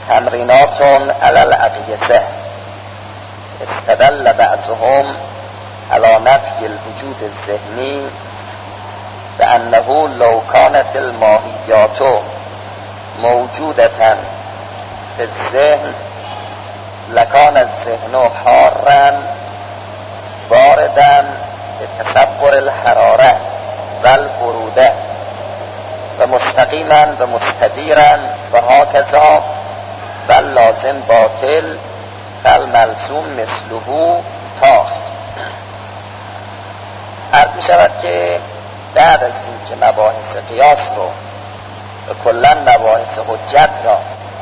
تمرینات علی الاقیسه. استدل بعضهم على نفی الوجود الذهنی بأنه لو كانت الماهیات موجودة في الذهن لكان الذهن حارا باردا بتصور الحرارة والبرودة ومستقيما ومستديرا وهكذا واللازم باطل فالملزوم مثله تاخت. عرض می شود که بعد از این که مباحث قیاس رو و کلا مباحث حجت را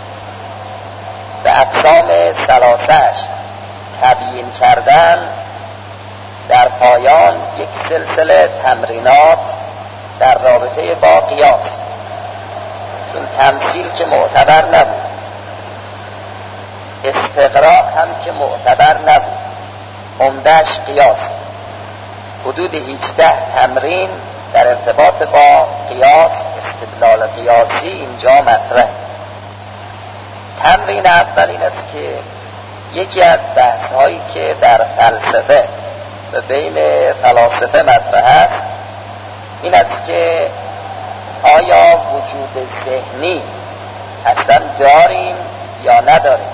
به اقسام ثلاثه‌اش تبیین کردن، در پایان یک سلسله تمرینات در رابطه با قیاس، چون تمثیل که معتبر نبود، استقراء هم که معتبر نبود، عمده‌اش قیاس، حدود 18 تمرین در ارتباط با قیاس، استدلال قیاسی اینجا مطرح. تمرین اول این است که یکی از بحث هایی که در فلسفه و بین فلاسفه مطرح است این است که آیا وجود ذهنی اصلا داریم یا نداریم.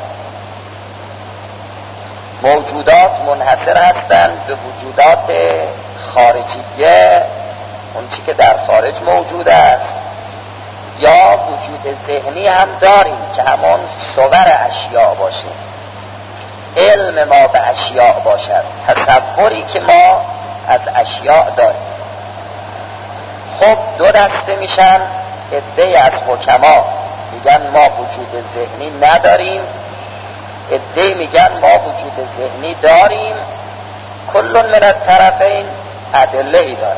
موجودات منحصر هستند به وجودات خارجیه، اون چی که در خارج موجود است، یا وجود ذهنی هم داریم که همون صور اشیاء باشه، علم ما به اشیاء باشد، تصوری که ما از اشیاء داریم. خب دو دسته میشن. عده‌ای از حکما میگن ما وجود ذهنی نداریم، عده‌ای میگن ما وجود ذهنی داریم. کل من الطرفین ادله‌ای داره.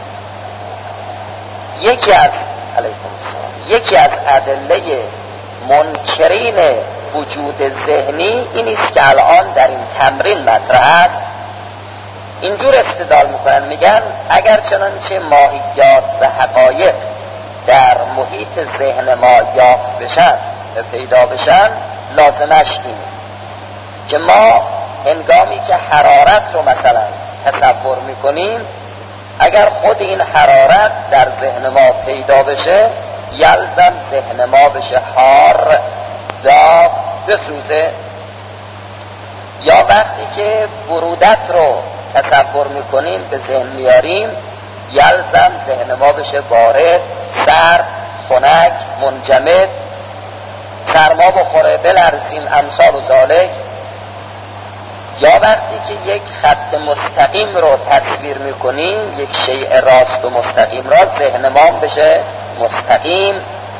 یکی از ادله منکرین وجود ذهنی این است که الان در این تمرین مطرح است. اینجور استدلال میکنن، میگن اگر چنانچه ماهیات و حقایق در محیط ذهن ما یافت بشن و پیدا بشن، لازمش اینه که ما هنگامی که حرارت رو مثلا تصور میکنیم، اگر خود این حرارت در ذهن ما پیدا بشه، یلزم ذهن ما بشه حار، داغ، بسوزه. یا وقتی که برودت رو تصور میکنیم، به ذهن میاریم، یلزم ذهن ما بشه بارد، سرد، خنک، منجمد، سرما بخوره، بلرزیم، امثال و ذالک. یا وقتی که یک خط مستقیم رو تصویر میکنیم، یک شیء راست و مستقیم را، ذهن ما بشه مستقیم.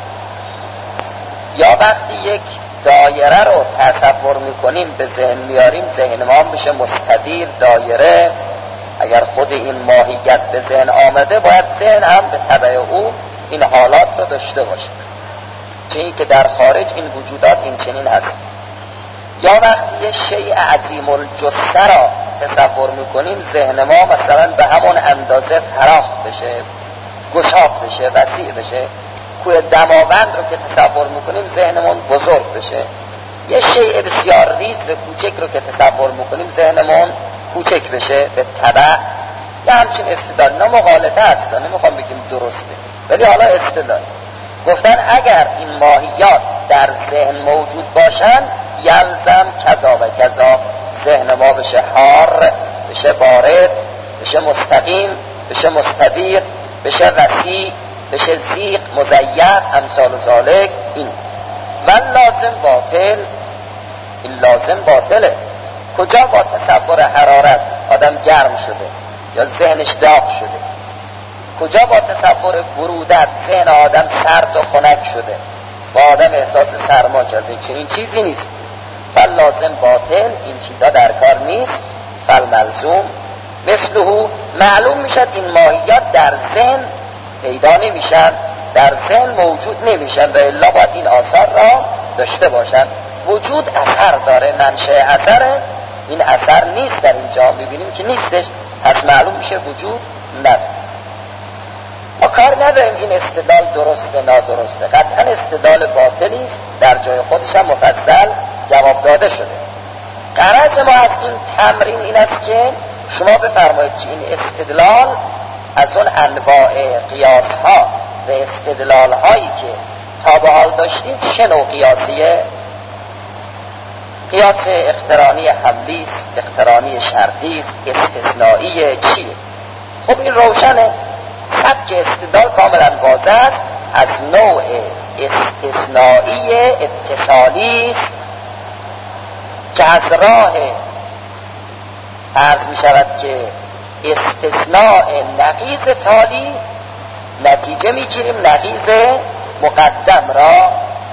یا وقتی یک دایره رو تصور میکنیم، به ذهن میاریم، ذهن ما بشه مستدیر، دایره. اگر خود این ماهیت به ذهن آمده، باید ذهن هم به تبع او این حالات رو داشته باشه، چون که در خارج این وجودات این چنین هست. یا وقتی یه شیء عظیم الجثه را تصور میکنیم، ذهن ما مثلا به همون اندازه فراخ بشه، گشاد بشه، وسیع بشه. کوه دماوند رو که تصور میکنیم، ذهنمون بزرگ بشه. یه شیء بسیار ریز و کوچک رو که تصور میکنیم، ذهنمون کوچک بشه به تبع. یا همچین استدلال، نه مغالطه هست، نمیخوام بگیم درسته، ولی حالا استدلال گفتن اگر این ماهیات در ذهن موجود باشن، یلزم کذا و کذا، ذهن ما بشه حار، بشه بارد، بشه مستقیم، بشه مستدیر، بشه وسیع، بشه زیق، مزیق، امثال و ذالک. این و لازم باطل. این لازم باطله. کجا با تصور حرارت آدم گرم شده یا ذهنش داغ شده؟ کجا با تصور برودت ذهن آدم سرد و خنک شده، با آدم احساس سرما کرده؟ چنین چیزی نیست. فلازم باطل، این چیزا در کار نیست. فالملزوم مثله، معلوم میشد این ماهیات در ذهن پیدا نمیشن، در ذهن موجود نمیشن، و الا باید این آثار را داشته باشن. وجود اثر داره، منشأ اثره، این اثر نیست در اینجا، میبینیم که نیستش، پس معلوم میشه وجود نداره. ما کار نداریم این استدلال درسته نادرسته، قطعا استدلال باطلی است در جای خودش هم مفصل جواب داده شده. غرض ما از این تمرین این است که شما بفرمایید که این استدلال از اون انواع قیاس ها و استدلال هایی که تا به حال داشتیم چه نوع قیاسیه؟ قیاس اقترانی حملی است، اقترانی شرطی است، استثنایی چیه؟ خب این روشنه، سبک استدلال کاملا واضح است، از نوع استثنایی اتصالی است که از راه عرض می شود که استثناء نقیض تالی نتیجه می گیریم نقیض مقدم را.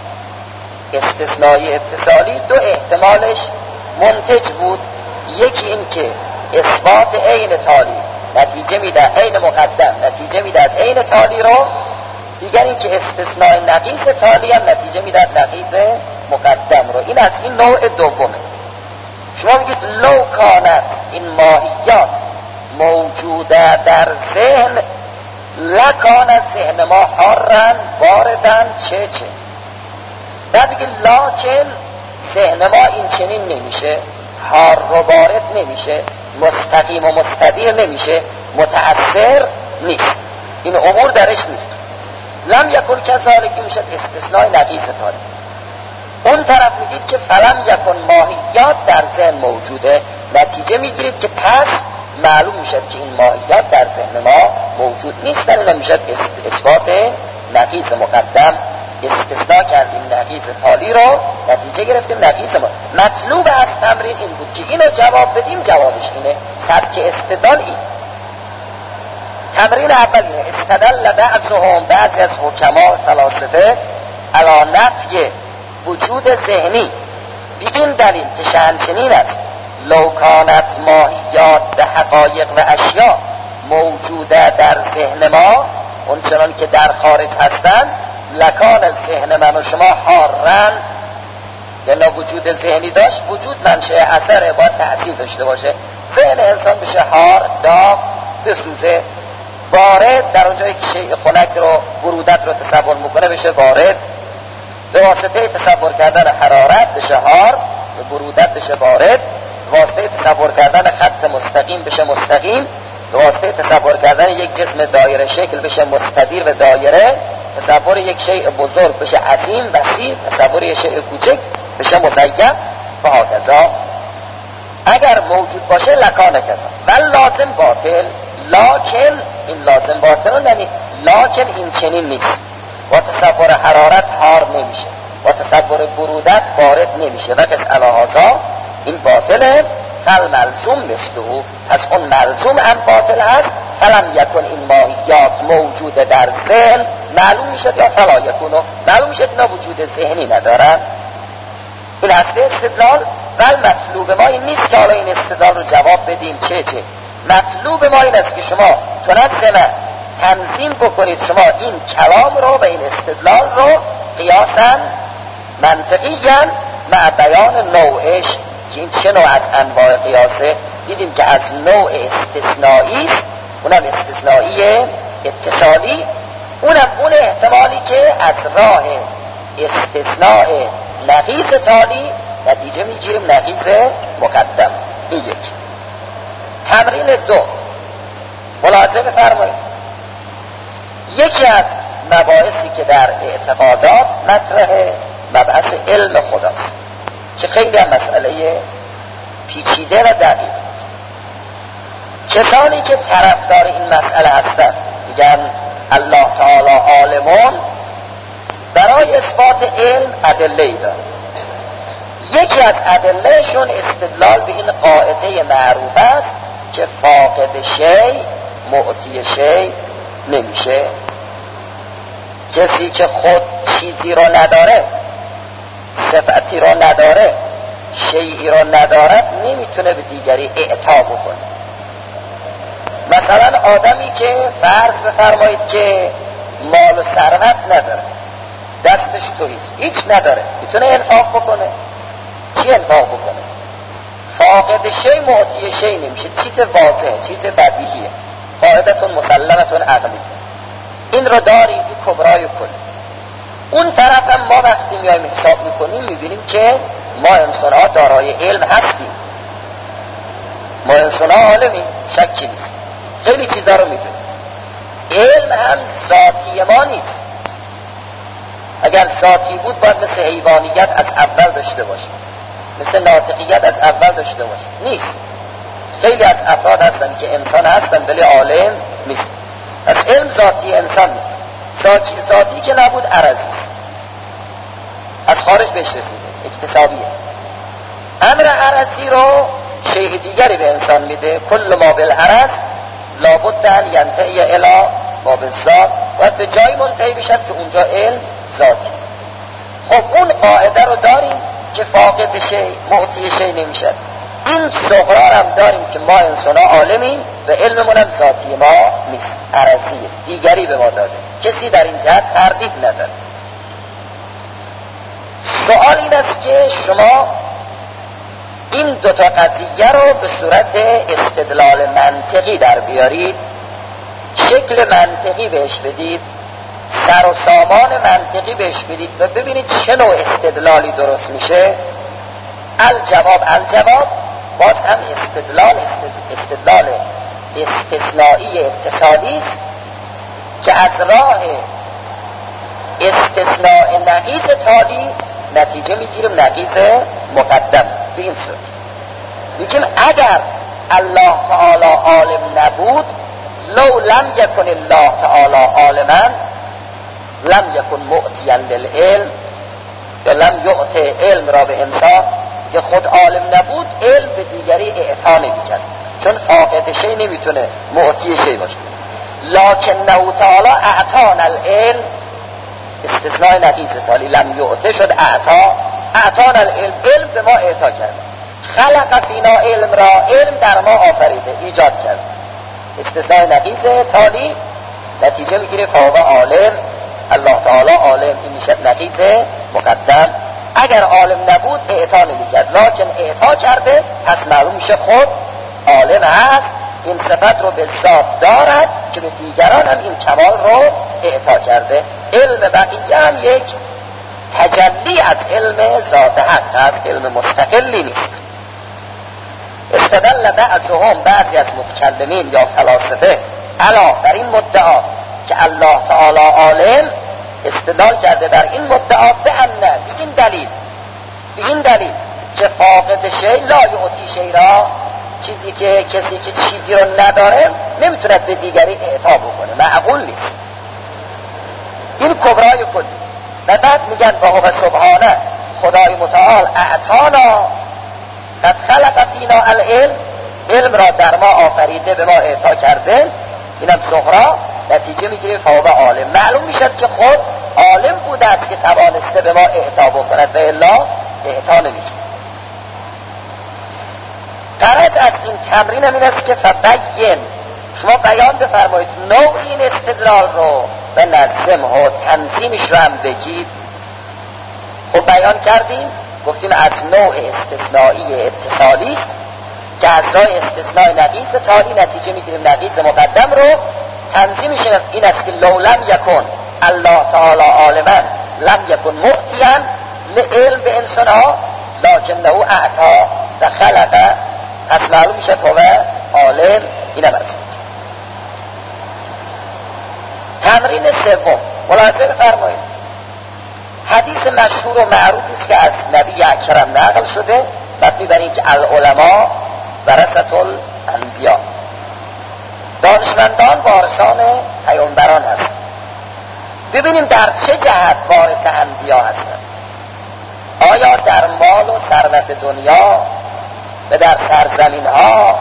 استثنای اتصالی دو احتمالش منتج بود، یکی این که اثبات عین تالی نتیجه میداد عین مقدم نتیجه میداد عین تالی رو، دیگر این که استثنای نقیض تالی هم نتیجه میداد نقیض مقدم رو. این از این نوع دومه. شما میگید لو کانت این ماهیات موجوده در ذهن لکانت ذهن ما حارن باردن چه بعد بگید لاکن ذهن ما این چنین نمیشه، حار و بارد نمیشه، مستقیم و مستدیر نمیشه، متأثر نیست، این امور درش نیست. لم یکن کذالک میشد استثناء نقیض تالی. اون طرف میگید که فلم یکن ماهیات در ذهن موجوده، نتیجه میگیرید که پس معلوم میشد که این ماهیات در ذهن ما موجود نیستن، اینا میشد اثبات نقیض مقدم. استثناء کردیم نقیض تالی رو، نتیجه گرفتیم نقیض ما. مطلوب از تمرین این بود که اینو جواب بدیم، جوابش اینه. سبک استدلال این. تمرین اول اینه، استدل بعضی از حکما فلاسفه علی نفی وجود ذهنی بگین دلیل که شأنچنین است لو کانت ماهیات به حقایق و اشیاء موجوده در ذهن ما اون چنان که در خارج هستند لکان از ذهن من و شما حارن، یعنی وجود ذهنی داشت، وجود منشأ اثر باید تأثیر داشته باشه، ذهن انسان بشه حار، داغ، بسوزه، بارد در اونجایی که شیء خنک رو برودت رو تصور میکنه بشه بارد، به واسطه تصور کردن حرارت بشه حار، به برودت بشه بارد، به واسطه تصور کردن خط مستقیم بشه مستقیم، به واسطه تصور کردن یک جسم دایره شکل بشه مستدیر و دایره، تصور یک شیء بزرگ بشه عظیم وسیع، تصور یک شیء کوچک بشه مزین و هکذا. اگر موجود باشه لکان کذا و لازم باطل، لاکن این لازم باطل یعنی لاکن این چنین نیست، با تصور حرارت حار نمیشه، با تصور برودت بارد نمیشه، وقت علاهازا این باطله. فل ملزوم مثله، پس اون ملزوم هم باطل هست. فلم یکن این ماهیات موجود در ذهن، معلوم میشه یا فلا یکونو، معلوم میشه اینا وجود ذهنی ندارن. این هسته استدلال. بل مطلوب ما این نیست که حالا این استدلال رو جواب بدیم چه مطلوب ما این است که شما تنظمه تنظیم بکنید شما این کلام رو و این استدلال رو قیاساً منطقیاً مع بیان نوعش، که این چه نوع از انواع قیاسه. دیدیم که از نوع استثنایی است، اونم استثنایی اتصالی، اونم اون احتمالی که از راه استثناء نقیض تالی نتیجه میگیریم نقیض مقدم. این یک. تمرین دو، ملاحظه بفرمایید. یکی از مباحثی که در اعتقادات مطرحه مبحث علم خداست که خیلی هم مسئله پیچیده و دقیق. کسانی که طرفدار این مسئله هستند میگن الله تعالی عالمون، برای اثبات علم ادله‌ای داره. یکی از ادلهشون استدلال به این قاعده معروف است که فاقد شی معطی شی نمیشه. کسی که خود چیزی رو نداره، صفتی رو نداره، شیئی رو ندارد، نمیتونه به دیگری اعطا بکنه. مثلا آدمی که فرض بفرمایید که مال و ثروت نداره، دستش تویست، هیچ نداره، میتونه انفاق بکنه. چی انفاق بکنه؟ فاقد شی معطی شی نمیشه، چیز واضحه، چیز بدیهیه، قاعدتون مسلمتون عقلی. این رو داریم، این کبرای کل. اون طرف هم ما وقتی میایم حساب میکنیم میبینیم که ما انسان ها دارای علم هستیم، ما انسان ها عالمیم، شکی نیست، خیلی چیزا رو میدونیم. علم هم ذاتی ما نیست. اگر ذاتی بود باید مثل حیوانیت از اول داشته باشه، مثل ناطقیت از اول داشته باشه. نیست. خیلی از افراد هستن که انسان هستن ولی عالم نیست. از علم ذاتی انسان نیست. ذاتی که نبود عرضی است، از خارج بهش رسیده، اکتسابیه. امر عرضی رو شیء دیگری به انسان میده. کل ما بالعرض لابد ان ینتهی الی ما بالذات، باید به جایی منتهی بشد که اونجا علم ذاتی. خب اون قاعده رو داریم که فاقد شیء معطی شیء نمیشد. این صغرا هم داریم که ما انسان ها عالمیم و علممون هم ذاتی ما نیست، عرضیه، دیگری به ما داده. کسی در این جهت تردید نداره. سوال این است که شما این دوتا قضیه رو به صورت استدلال منطقی در بیارید، شکل منطقی بهش بدید، سر و سامان منطقی بهش بدید و ببینید چه نوع استدلالی درست میشه. الجواب باز هم استدلال استثنایی اتصالی است که از راه استثناء نقیض تالی نتیجه میگیریم نقیض مقدم. به این صورت میگیم اگر الله تعالی عالم نبود، لو لم یکن الله تعالی عالما لم یکن معطیا للعلم، یا لم یعطی علم را به انسان، که خود عالم نبود علم به دیگری اعطا نمی‌کرد، چون فاقد شی نمیتونه معطی شی باشه. لکنه تعالی اعطانا العلم، استثناء نقیض تعالی، لم یعطی شد اعطانا العلم، علم به ما اعطا کرد. خلق فینا علم را، علم در ما آفریده، ایجاد کرد. استثناء نقیض تعالی نتیجه میگیره فهو عالم، الله تعالی عالم، این میشه نقیض مقدم. اگر عالم نبود اعطا نمیکرد، لکن اعطا کرده، پس معلوم میشه خود عالم هست، این صفت رو به ذات دارد که به دیگران هم این کمال رو اعطا کرده. علم بقیه هم یک تجلی از علم ذات حق هست، علم مستقلی نیست. استدل بعضی از متکلمین یا فلاسفه علا بر این مدعا که الله تعالی عالم، استدلال کرده بر این مدعا به این دلیل که فاقد شی لا یعطی شی را، چیزی که کسی که چیزی رو نداره نمیتوند به دیگری اعطا بکنه، معقول نیست. این کبرای کلی. و بعد میگن وهو سبحانه، خدای متعال اعطانا قد خلق فینا العلم، علم را در ما آفریده، به ما اعطا کرده. اینم صغرا نتیجه میگیره فهو عالم، معلوم میشد که خود عالم بوده است که توانسته به ما اعطا بکند و الا اعطا نمیشه. غرض از این تمرین هم این است که فبین، شما بیان بفرمایید نوع این استدلال رو و نظم و تنظیمش رو هم بگید. خب بیان کردیم، گفتیم از نوع استثنایی اتصالی که از راه استثناء نقیض تالی نتیجه میگیریم نقیض مقدم رو. تنظیمش این است که لو لم یکن الله تعالی عالما لم یکن معطیا علم به انسان ها، لکنه اعطا و خلق، پس معلوم میشه هو عالم. این هم تمرین سوم، ملاحظه بفرمایید. حدیث مشهور و معروفی است که از نبی اکرم نقل شده، بعد میبریم که العلماء ورثة الانبیاء، دانشمندان وارثان پیامبران هستند. ببینیم در چه جهت وارث انبیا هستند. آیا در مال و ثروت دنیا و در سرزمین ها،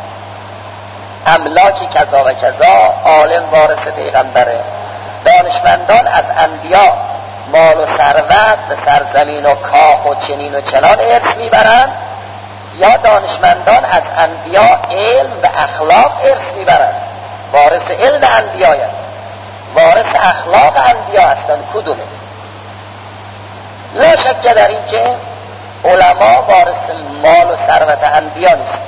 املاکی کذا و کذا، عالم وارث پیغمبره، دانشمندان از انبیا مال و ثروت و سرزمین و کاخ و چنین و چنان ارث میبرند، یا دانشمندان از انبیا علم و اخلاق ارث میبرند؟ وارث علم انبیاء، وارث اخلاق انبیا هستند. کدومه؟ لا شک در این که علما وارث مال و ثروت انبیا نیست.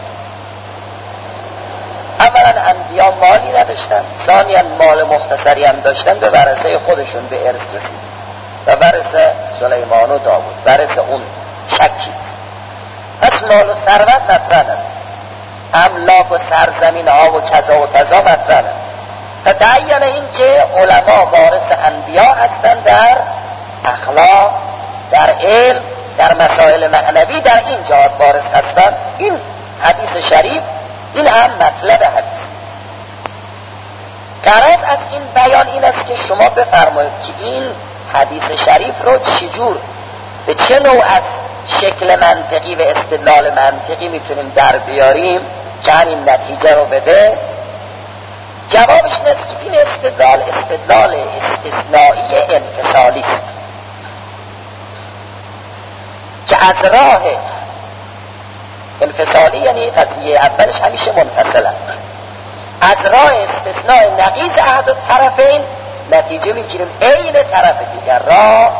اولا انبیا مالی نداشتن، ثانیا مال مختصری هم داشتن، به ورثه خودشون به ارث رسید. و ورث سلیمان و داوود، ورث اون شکیت. پس مال و ثروت مطرحه، املاک و سرزمین ها و کذا و کذا مطرحه. فتعین این که علما وارث انبیا هستند در اخلاق، در علم، در مسائل معنوی، در این جهات وارث هستند. این حدیث شریف این هم مطلب حدیث. غرض از این بیان این است که شما بفرمایید که این حدیث شریف رو چجور، به چه نوع از شکل منطقی و استدلال منطقی میتونیم در بیاریم که همین نتیجه رو بده. جوابش این است که این استدلال استثنایی انفصالی است که از راه انفصالی، یعنی قضیه اولش همیشه منفصل است، از راه استثناء نقیض احد الطرفین نتیجه میگیریم عین طرف دیگر را.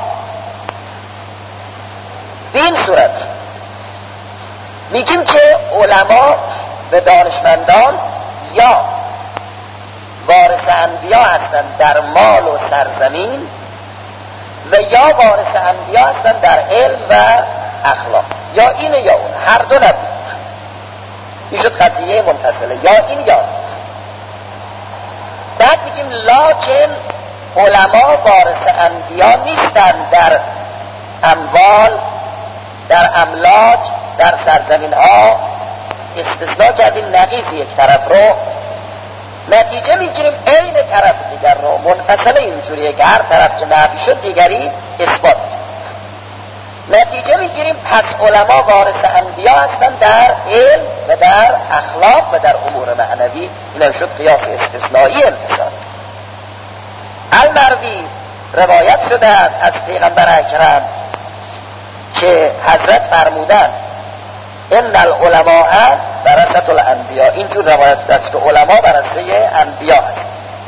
به این صورت میگیم که علما و دانشمندان یا وارث انبیا هستند در مال و سرزمین و یا وارث انبیا هستند در علم و اخلاق، یا این یا اون، هر دو نبود. این شد قضیه منفصله، یا این یا اون. بعد میگیم لکن علما وارث انبیا نیستند در اموال، در املاک، در سرزمین ها. استثناء کردیم نقیض یک طرف رو، نتیجه میگیریم عین طرف دیگر رو. منفصله اینجوریه که هر طرف که نفی شد دیگری اثبات. نتیجه میگیریم پس علما وارث انبیا هستند در علم و در اخلاق و در امور معنوی. اینم شد قیاس استثنایی انفصال. المروی روایت شده است از پیغمبر اکرم که حضرت فرمودند ان العلماء ورثة الانبیاء. اینجور روایت شده است که علما ورثه انبیا هست.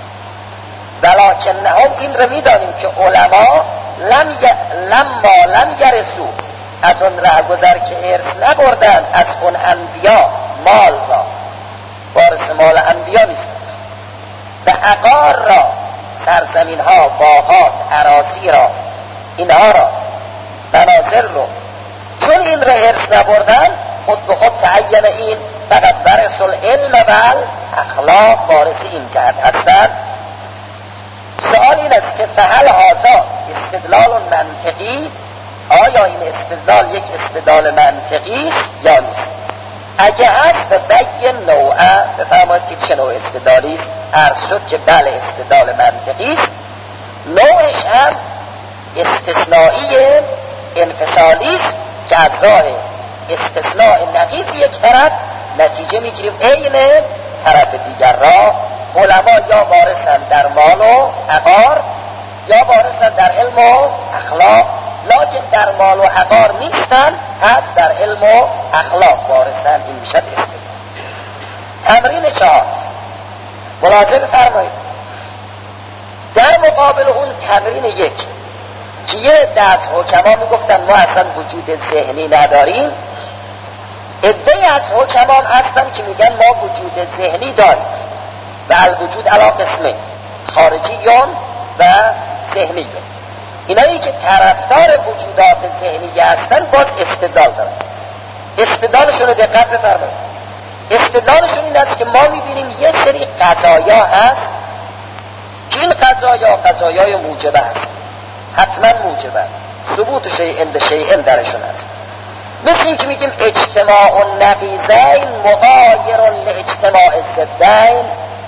ولکنهم، این رو میدانیم که علما لما لم یرثوا، از اون رهگذر که ارث نبردن از اون انبیا مال را، وارث مال انبیا نیست، و عقار را، سرزمین ها، باغات، اراضی را، اینها را، منازل رو، چون این را ارث نبردن خود به خود تعین این فقط ورث العلم و اخلاق وارث این جهت هستند. سوال این است که فهل هذا استدلال منطقی، آیا این استدلال یک استدلال منطقی است یا نیست؟ اگه هست به بین نوعه، بفرمایید که چه نوع استدلالی است. عرض شد که بله استدلال منطقی است، نوعش هم استثنایی انفصالی است که از راه استثناء نقیض یک طرف نتیجه میگیریم عین طرف دیگر را. علما یا وارثند در مال و عقار یا وارثند در علم و اخلاق، لکن در مال و عقار نیستند، پس در علم و اخلاق وارثند. این میشد استدلال. تمرین 4 ملاحظه فرمایید. در مقابل اون تمرین 1 که یه دست حکما میگفتن ما اصلا وجود ذهنی نداریم، عده‌ای از حکما هستن که میگن ما وجود ذهنی داریم و الوجود علی قسمه، خارجیون و ذهنیون. اینایی که طرفدار وجودات ذهنی هستن باز استدلال دارن. استدلالشون رو دقت بفرمایید. استدلالشون این است که ما میبینیم یه سری قضایا هست که این قضایای موجبه هست، حتما موجبه، ثبوت شیء شیء درشون هست. مثل این که میگیم اجتماع النقیضین مغایر لاجتماع الضدین.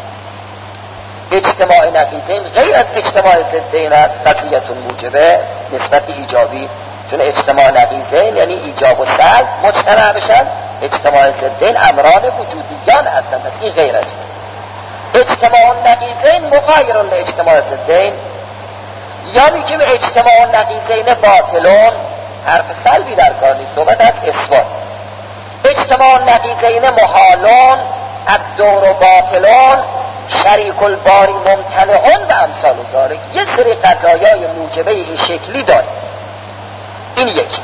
اجتماع نقیضین غیر از اجتماع ضدین است، قضیتون موجبه نسبت ایجابی، چون اجتماع نقیضین یعنی ایجاب و سلب مجتمع بشن، اجتماع ضدین امران وجودیان هستند، پس این غیر است. اجتماع نقیضین مغایر لاجتماع ضدین، یا میگیم اجتماع نقیضین باطلون، حرف سلبی در کار نیست، صحبت از اثبات. اجتماع نقیضین محالون، الدور باطلون، شریک الباری ممتنعون و امثال ذالک. یه سری قضایای موجبه این شکلی داریم. این یکی.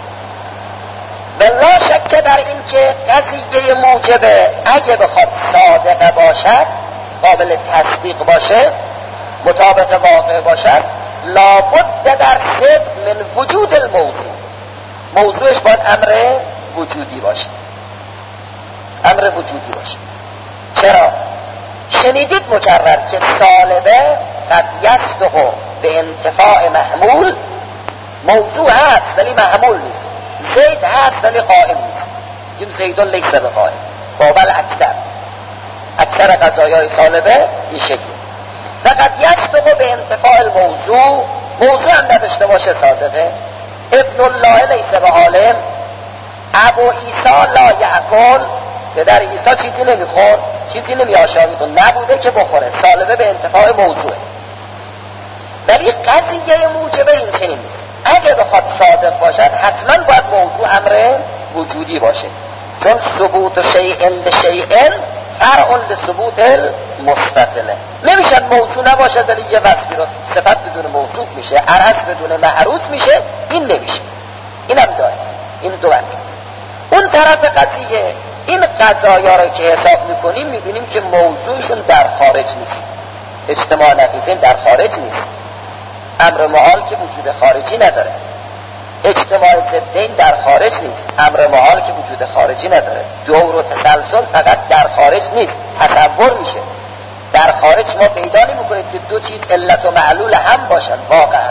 و لا شک در این که قضیه موجبه اگه بخواد صادقه باشد، قابل تصدیق باشه، مطابق واقع باشد، لابد در صدق من وجود الموضوع، موضوعش باید امر وجودی باشه، امر وجودی باشه. چرا؟ شنیدید مکرر که سالبه قد یصدق به انتفاع محمول، موضوع هست ولی محمول نیست. زید هست ولی قائم نیست، این زیدون لیس به قائم. بابل اکثر قضایای سالبه این شکل. و قد یصدق به انتفاع الموضوع، موضوع هم نداشته باشه صادقه. ابن الله لیس به عالم، ابو عیسی لا یأکل، پدر عیسی چیزی نمیخور، چیزی نمیآشامید و نبوده که بخوره، سالبه به انتفاع موضوعه. ولی قضیه موجبه این چنین نیست. اگه بخواد صادق باشد حتما باید موضوع امر وجودی باشه، چون ثبوت شیء لشیء فرع لثبوت المثبت. نمیشن موضوع نباشد ولی یه وصفی رو صفت بدون موصوف میشه، عرض بدون معروض میشه، این نمیشه. اینم داره، این دو وجه. اون طرف قضیه این قضایا رو که حساب میکنیم میبینیم که موضوعشون در خارج نیست، اجتماع نقیضین در خارج نیست، امر محال که وجود خارجی نداره، اجتماع ضدین در خارج نیست، امر محال که وجود خارجی نداره، دور و تسلسل فقط در خارج نیست، تصور میشه. در خارج ما پیدا نمی‌کنید که دو چیز علت و معلول هم باشن واقعا.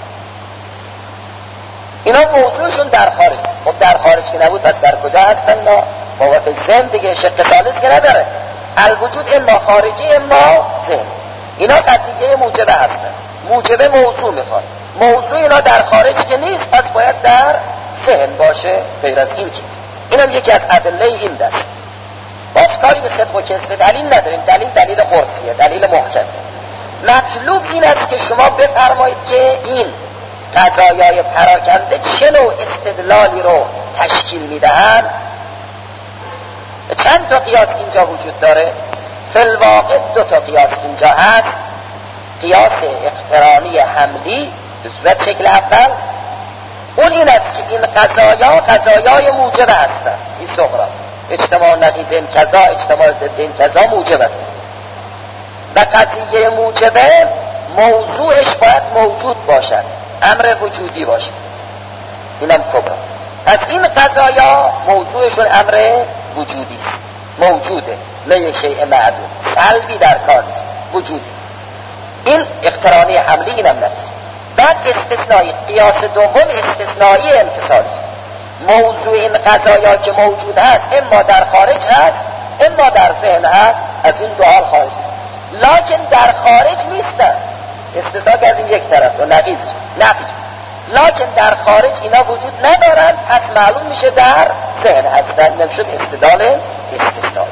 اینا موضوعشون در خارج. خب در خارج که نبود پس در کجا هستن؟ اینا بابت ذهن دیگه، شق ثالث که نداره. الوجود اما خارجی اما ذهن. اینا قضیه موجبه هستن، موجبه موضوع میخواد، موضوع اینا در خارج که نیست پس باید در ذهن باشه، غیر از این چیز. اینم یکی از ادله این دست. بافتاری به صدق و کذب دلیل نداریم، دلیل قرصیه، دلیل محکم. مطلوب این است که شما بفرمایید که این قضایای پراکنده چه نوع استدلالی رو تشکیل میدهند. چند تا قیاس اینجا وجود داره؟ فی الواقع دو تا قیاس اینجا هست. قیاس اقترانی حملی به صورت شکل اول، اون این است که این قضایای موجبه هستند. این صغرا اجتماع نقیضین کذا، اجتماع ضدین کذا موجبه، و قضیه موجبه موضوعش باید موجود باشد، امر وجودی باشد. اینم کبرا. از این قضایا موضوعشون امر وجودی است، موجوده، نه یک شیء معدوم، سلبی در کار نیست، وجودی. این اقترانی حملی اینم نرسید. بعد استثنایی، قیاس دوم استثنایی انفصالی است. موضوع این قضایا که موجود هست اما در خارج هست اما در ذهن هست، از این دو حال خارج است، لکن در خارج نیستن. استثنا کردیم یک طرف رو، نقیض لکن در خارج اینا وجود ندارن، پس معلوم میشه در ذهن هستن، نمیشد استدلال استثنایی.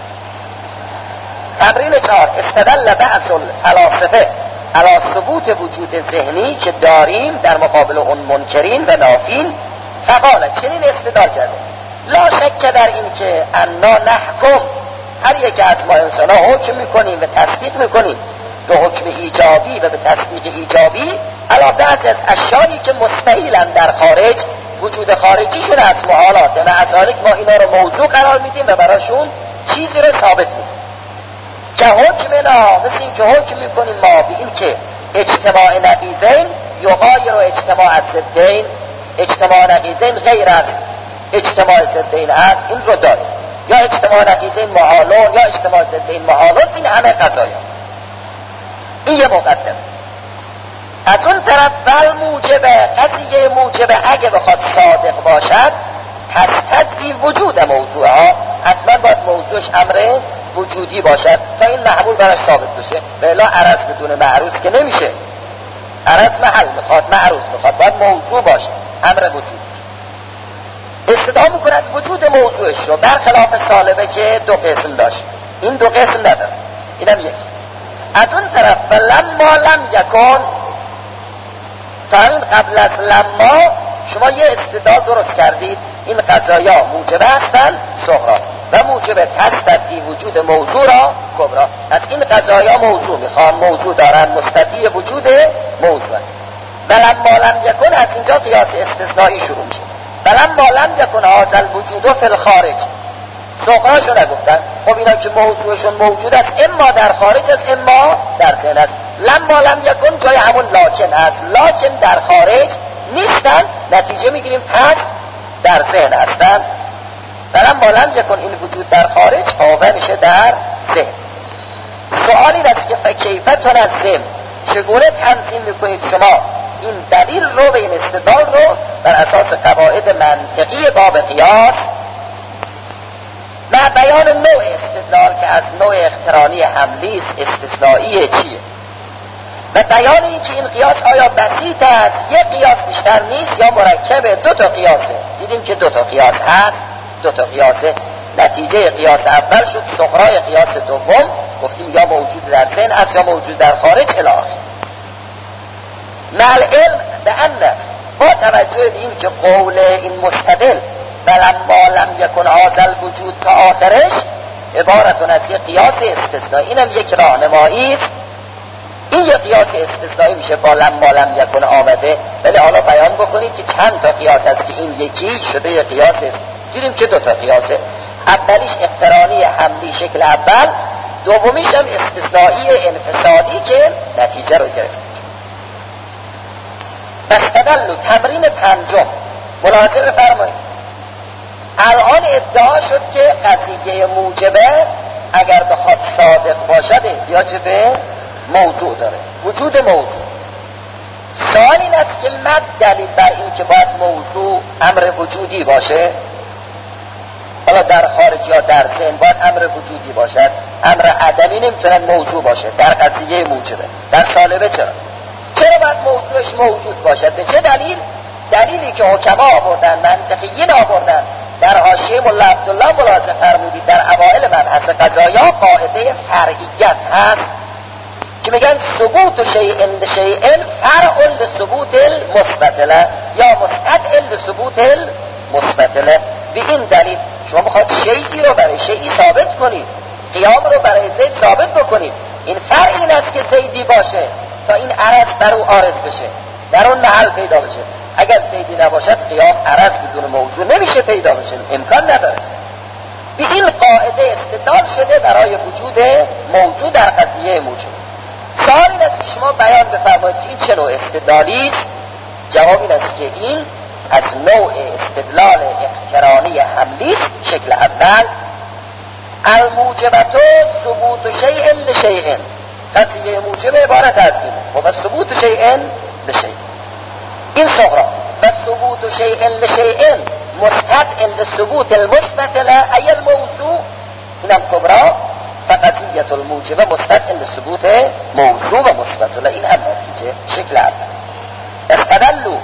تمرین 4. استدل بعض الفلاسفه علی ثبوت وجود ذهنی که داریم در مقابل اون منکرین و نافین، فقال چنین استدلال کرده: لا شک در این که انا نحکم، هر یک از ما انسان ها حکم میکنیم و تصدیق میکنیم به حکم ایجابی و به تصدیق ایجابی علی بعض از اشیایی که مستحیلن در خارج، وجود خارجیشون از محالات، و از حالی که ما اینا رو موضوع قرار میدیم و براشون چیزی رو ثابت میدیم. که حکمنا، مثل این که حکم میکنیم ما به این که اجتماع نقیضین یغایر اجتماع ضدین، اجتماع نقیضین غیر از اجتماع ضدین هست، این رو داریم، یا اجتماع نقیضین محالون یا اجتماع ضدین محالون. این همه قضایا. این یه مقدمه. از اون طرف بل موجبه، قضیه موجبه اگه بخواد صادق باشد تستدعی وجود موضوعها، حتما باید موضوعش امر وجودی باشد تا این محمول براش ثابت بشه. بلا عرض بدون معروض که نمیشه، عرض محل میخواد، معروض میخواد، باید موضوع باشه، امر وجود. استدعا میکند وجود موضوعش رو، برخلاف سالبه که دو قسم داشت، این دو قسم نداره، اینم یک. از اون طرف لما لم یکن، تا همین قبل از لما شما یه استدعا درست کردید، این قضایا موجبه هستن صغرا و موجبه تستدعی وجود موضوع را کبرا. از این قضایا موضوع میخوان، موضوع دارن، مستدعی وجود موضوع. ولما لم یکن، از اینجا قیاس استثنایی شروع میشه. ولما لم یکن هذا الوجود فی الخارج، صغراشو نگفتن. خب اینا که موضوعشون موجود است، اما در خارج است اما در ذهن است، لما لم یکن جای همون لاکن هست، لاکن در خارج نیستن، نتیجه میگیریم پس در ذهن هستن. و لما لم یکن این وجود در خارج حاوی میشه در ذهن. سوال این است که فکیف تنظم، چگونه تنظیم میکنید شما این دلیل رو و این استدلال رو بر اساس قواعد منطقی باب قیاس و بیان نوع استدلال که از نوع اقترانی حملی استثنایی چیه و بیان این که این قیاس آیا بسیط است، یک قیاس بیشتر نیست یا مرکب دو تا قیاسه. دیدیم که دو تا قیاس هست، دو تا قیاسه. نتیجه قیاس اول شد صغرای قیاس دوم، گفتیم یا موجود در ذهن است یا موجود در خارج الی آخر. مع العلم بأن، با توجه به این که قول این مستدل ولما لم یکن هذا الوجود تا آخرش عبارتون از یک قیاس استثنایی، اینم یک راهنمایی است. این یک قیاس استثنایی میشه با لما لم یکن آمده، ولی حالا بیان بکنید که چند تا قیاس هست که این یکی شده یک قیاس است. دیدیم که دو تا قیاسه، اولیش اقترانی حملی شکل اول، دومیش هم استثنایی انفصالی که نتیجه رو گرفت. استدلوا تمرین پنجم، ملاحظه بفرمایید. الان ادعا شد که قضیه موجبه اگر بخواد صادق باشد احتیاج به موضوع داره، وجود موضوع. سوال این است که مد دلیل بر این که باید موضوع امر وجودی باشه؟ حالا در خارج یا در ذهن باید امر وجودی باشد، امر عدمی نمیتونه موضوع باشه. در قضیه موجبه، در سالبه چرا باید موضوعش موجود باشد؟ به چه دلیل؟ دلیلی که حکما آوردن، منطقیین آوردن. در حاشیه ملا عبدالله ملاحظه فرمودید در اوائل مبحث قضایا قاعده فرعیت هست که میگن ثبوت شیء لشیء فرع لثبوت المثبت له یا مستدعی لثبوت المثبت له. به این دلیل شما میخواد شیئی رو برای شیئی ثابت کنید، قیام رو برای زید ثابت بکنید. این فرع این است که زیدی باشه تا این عرض بر او عارض بشه، در اون محل پیدا بشه. اگر زیدی نباشد قیام عرض بدون موضوع نمیشه پیدا بشه، امکان نداره. به این قاعده استدلال شده برای وجود موجود در قضیه موجود. سوال این است که شما بیان بفرمایید که این چه نوع استدلالی است؟ جواب این است که این از نوع استدلال اقترانی حملی است. شکل اول الموجبت ثبوت شیء لشیء، قضیه موجب عبارت از این و ثبوت شیء لشیء، این صغرا و ثبوت شیء لشیء مستدعی لثبوت المثبت له ای الموضوع، اینم کبرا. فقضیه الموجبه مستدعی لثبوت موضوع و مثبت له، این هم نتیجه. شکل اول استدلوا،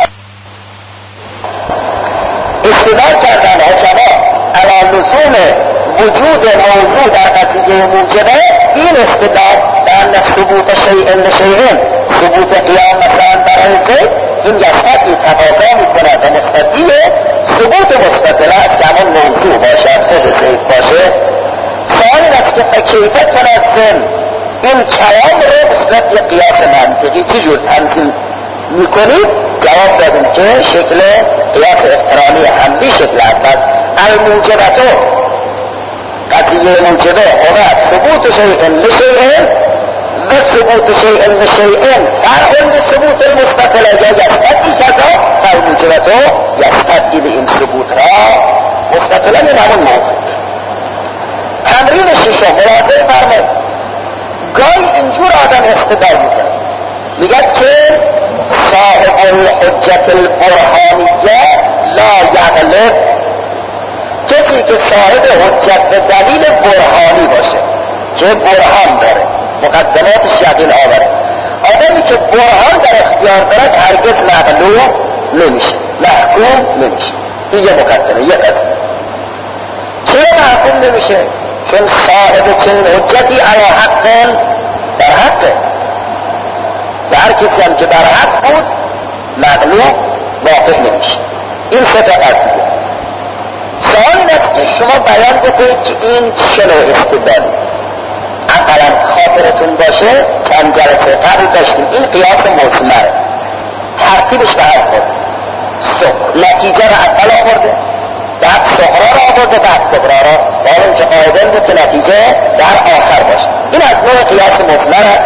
استدلال کردن حکما علی لزوم وجود موجود در قضیه موجبه. این استدلال بان ثبوت شیء لشیء، ثبوت قیام مثلا برای زید، این یستدعی تقاضا میکند و مستدعی ثبوت مثبت له است که همون موضوع باشد، خود زید باشه. سوال این است که فکیف تنظم، این کلام رو بصورت یک قیاس منطقی چجور تنظیم میکنید؟ جواب دادیم که شکل قیاس اقترانی حملی شکل اول الموجبتو، قضیه موجبه هو ثبوت شیء لشیء و ثبوت شیء لشیء فرع لثبوت المثبت له یا یستدعی کذا، فالموجبتو یستدعی به این ثبوت را مثبت له من همون موضوع. تمرین ششم ملاحظه فرمایید. گاهی اینجور آدم استدلال میکنه، میگه که صاحب الحجت البرهانیه لا یغلب، کسی که صاحب حجت به دلیل برهانی باشه که برهان داره، مقدماتش یقین آوره، آدمی که برهان در اختیار دارد هرگز مغلوب نمیشه، محکوم نمیشه. این یه مقدمه، یه قضیه. چرا محکوم نمیشه؟ چون صاحب چنین حجتی علی حق در حقه و هر کسی هم که در حق بود مغلوب واقع نمیشه. این سه تا قضیه. سوال این است که شما بیان بکنید که این چه نوع استدلالی. اولا خاطرتون باشه چند جلسه قبل داشتیم این قیاس مضمره، ترتیبش به هر خورد نتیجه را اول آورده، بعد صغرا را آورده، بعد کبرا را، حالا که قاعده بود که نتیجه در آخر باشه. این از نوع قیاس مضمر است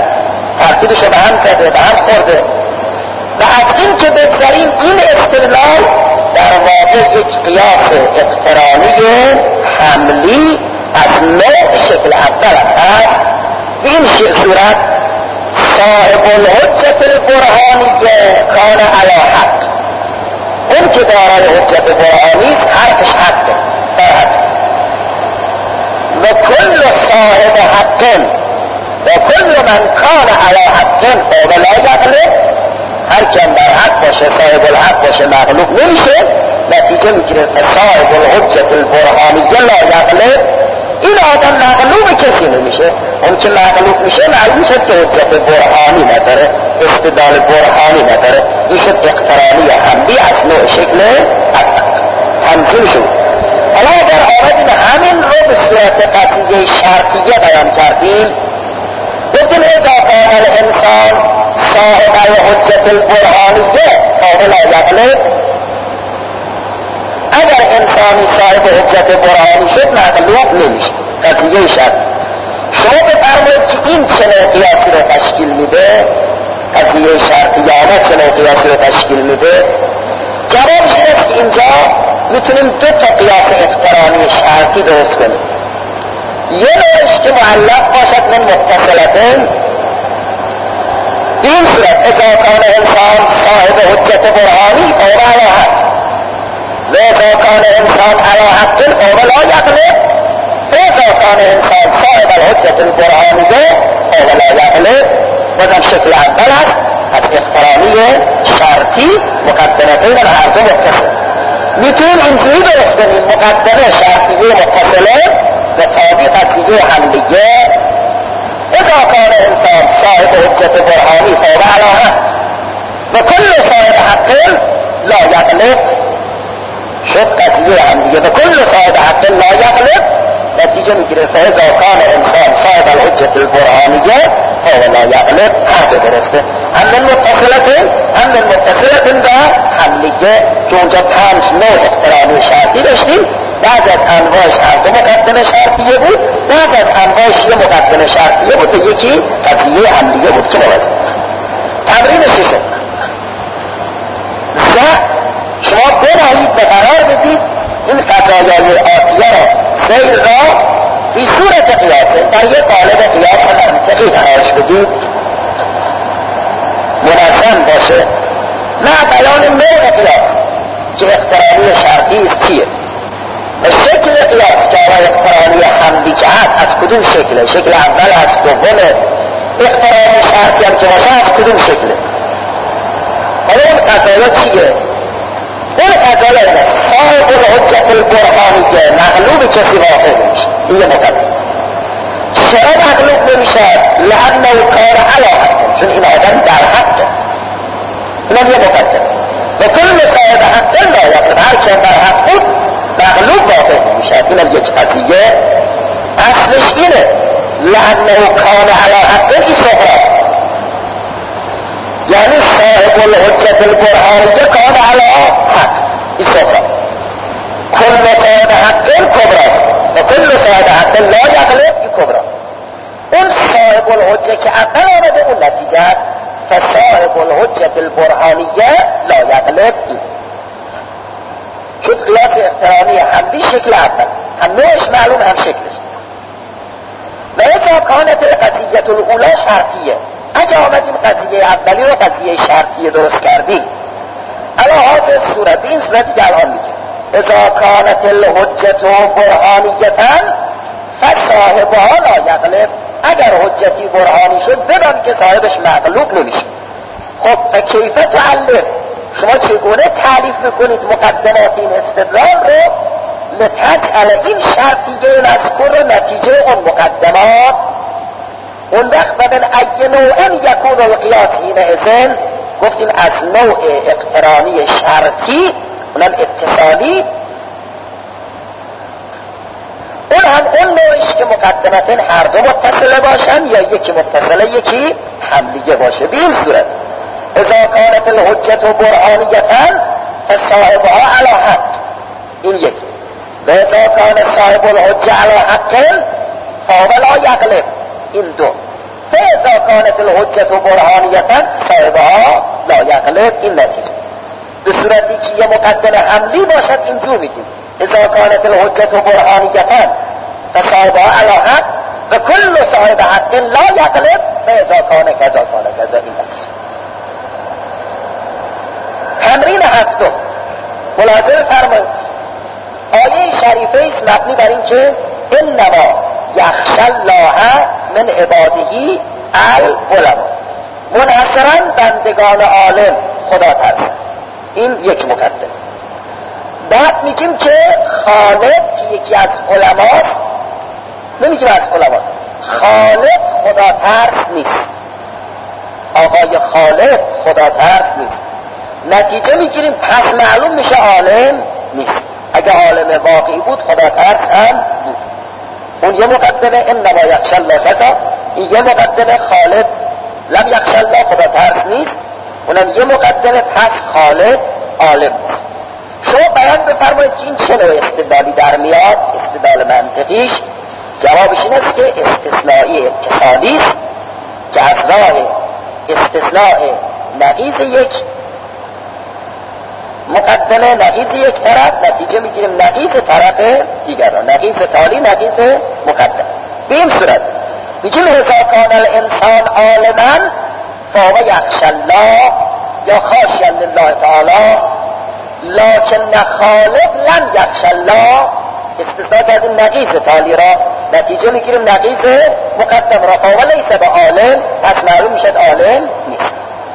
ترتیبشو به هم زده، به هم خورده. و از این که بگذاریم این استدلال در واقع یک قیاس اقترانی حملی از نوع شکل اول هست. به این صورت صاحب الحجت البرهانیه کان علی حق، اون که دارای حجت برهانی است حرفش حقه، و کل صاحب حق و کل من کان علی حق فهو لا یغلب، هر کم در حق باشه صاحب الحق باشه مغلوب نمیشه. نتیجه میگیره صاحب الحجت البرهانیه لا یغلب، این آدم مغلوب کسی نمیشه. اون که مغلوب میشه معلوم شد که حجت برهانی نداره، استدلال برهانی نداره. این شد اقترانی حملی از نوع شکل تنظیم شد. حالا اگر آمدیم همین رو به صورت قضیه شرطیه بیان کردیم، گفتیم اذا کان الانسان صاحب الحجت البرهانیه فهو لا یغلب، اگر انسانی صاحب حجت برهانی شد مغلوب نمیشه. قضیه شرط شما بفرمایید که این چنین قیاسی رو تشکیل میده، قضیه شرطیانه چنین قیاسی رو تشکیل میده. جوابش این است که اینجا میتونیم دو تا قیاس اقترانی شرطی درست کنیم. یه نوعش که معلق باشد من متصلتین، این صورت اذا کان انسان صاحب حجت برهانی فهو علی حق و اذا کان انسان علی حق فهو لا یغلب، اذا کان انسان صاحب الحجت البرهانیه فهو لا یغلب. بازم شکل اول هست از اقترانی شرطی، مقدمتین و هر دو متصل. میتونیم اینجوری درست کنیم مقدمه شرطیه متصله و تابع قضیه حملیه. اذا کان انسان صاحب حجت برهانی فهو علی حق و کل صاحب حق لا یغلب، شد قضیه حملیه و کل صاحب حق لا یغلب. نتیجه میگیره فاذا کان انسان صاحب الحجت البرهانیه فهو لا یغلب. هر دو درسته، هم من متصلتن و حملیه، که اونجا 5 نوع اقترانی شرطی داشتیم. بعد از انواعش هر دو مقدمه شرطیه بود، بعد از انواعش یه مقدمه شرطیه بود و یکی قضیه حملیه بود که موازی. تمرین ششم، شما بنهید و قرار بدید این قضایای آتیه را سیر را فی صورت قیاسه در یک قالب قیاس منطقی قرارش بدید، منظم باشه، نه بیان نوع قیاس که اقترانی شرطی است چیه و شکل قیاس که آقای اقترانی حملی جهت از کدوم شکله، شکل اول از دومه، اقترانی شرطی هم که باشه از کدوم شکله. حالا اون قضایا چیه؟ اون قضایا اینه صاحب الحجت البرهانیه مغلوب کسی واقع نمیشه. این یه مقدمه. چرا مغلوب نمیشه؟ لانه کار علی حق، چون این آدم در حقه. اینم یه مقدمه. و کل صاحب حق لا یغلب، هر چند در حق بود مغلوب واقع نمیشه. اینم یک قضیه. اصلش اینه لانه کان علی حق، این صغراست، یعنی صاحب الحجت البرهانیه کان علی حق، این صغرا. کل صاحب حق کبراست و کل صاحب حق لا یغلب، این کبرا. اون صاحب الحجه که اول آمده اون نتیجه است، فصاحب الحجت البرهانیه لا یغلب. شد قیاس اقترانی حملی شکل اول، هم نوعش معلوم هم شکلش. و اذا کانت القضیه الاولی شرطیه، اگه آمدیم قضیه اولی رو قضیه شرطیه درست کردیم علی هذه صورت، این صورتی که الان میگه اذا کانت الحجت برهانیتن فصاحبها لا یغلب، اگر حجتی برهانی شد بدان که صاحبش مغلوب نمیشه. خب کیف تعلم، شما چگونه تعلیف میکنید مقدمات این استدلال رو لتجعل این شرطیه مذکور نتیجه اون مقدمات. اون وقت و من ای نوع یکون القیاس حینئذ، گفتیم از نوع اقترانی شرطی، اونم اتصالی، اون هم اون نوعش که مقدمتن هر دو متصله باشن یا یکی متصله یکی حملیه باشه. به این صورت اذا کانت الحجت برهانیتن فصاحبها علی حق، این یکی. و اذا کان صاحب الحجه علی حق فهو لا یغلب، این دو. فاذا کانت الحجة برهانیتا صاحبها لا یغلب. این نتیجه به صورتی که یه مقدمه حملی باشد اینجور میگیم اذا کانت الحجة برهانیتا فصاحبها علی حق و کل صاحب حق لا یغلب فاذا کان کذا کان کذا. این نتیجه. تمرین هفتم ملاحظه فرمایید آیه شریفه است مبنی بر این که انما یخشی الله من عباده العلماء، منحصرا بندگان عالم خدا ترسن. این یک مقدمه. بعد میگیم که خالق که یکی از علماست، نمیگیم از علماست، خالق خدا ترس نیست، آقای خالق خدا ترس نیست. نتیجه میگیریم پس معلوم میشه عالم نیست. اگه عالم واقعی بود خدا ترس هم بود. اون یه مقدمه انما یخشی الله کذا، این یه مقدمه خالق لم یخشی الله خدا ترس نیست، اونم یه مقدمه پس خالق عالم نیست. شما بیان بفرمایید که این چه نوع استدلالی در میاد؟ استدلال منطقیش جوابش این است که استثنایی اتصالی است که از راه استثناء نقیض یک مقدمه نقیض یک طرف نتیجه میگیریم نقیض طرف دیگر را، نقیض تالی نقیض مقدم. به این صورت میگیم اذا کان الانسان عالما فهو یخشی الله یا خاشعا لله تعالی لکن خالق لم یخشی الله. استثناء کردیم نقیض تالی را، نتیجه میگیریم نقیض مقدم را. فهو لیس بعالم، پس معلوم میشد عالم نیست.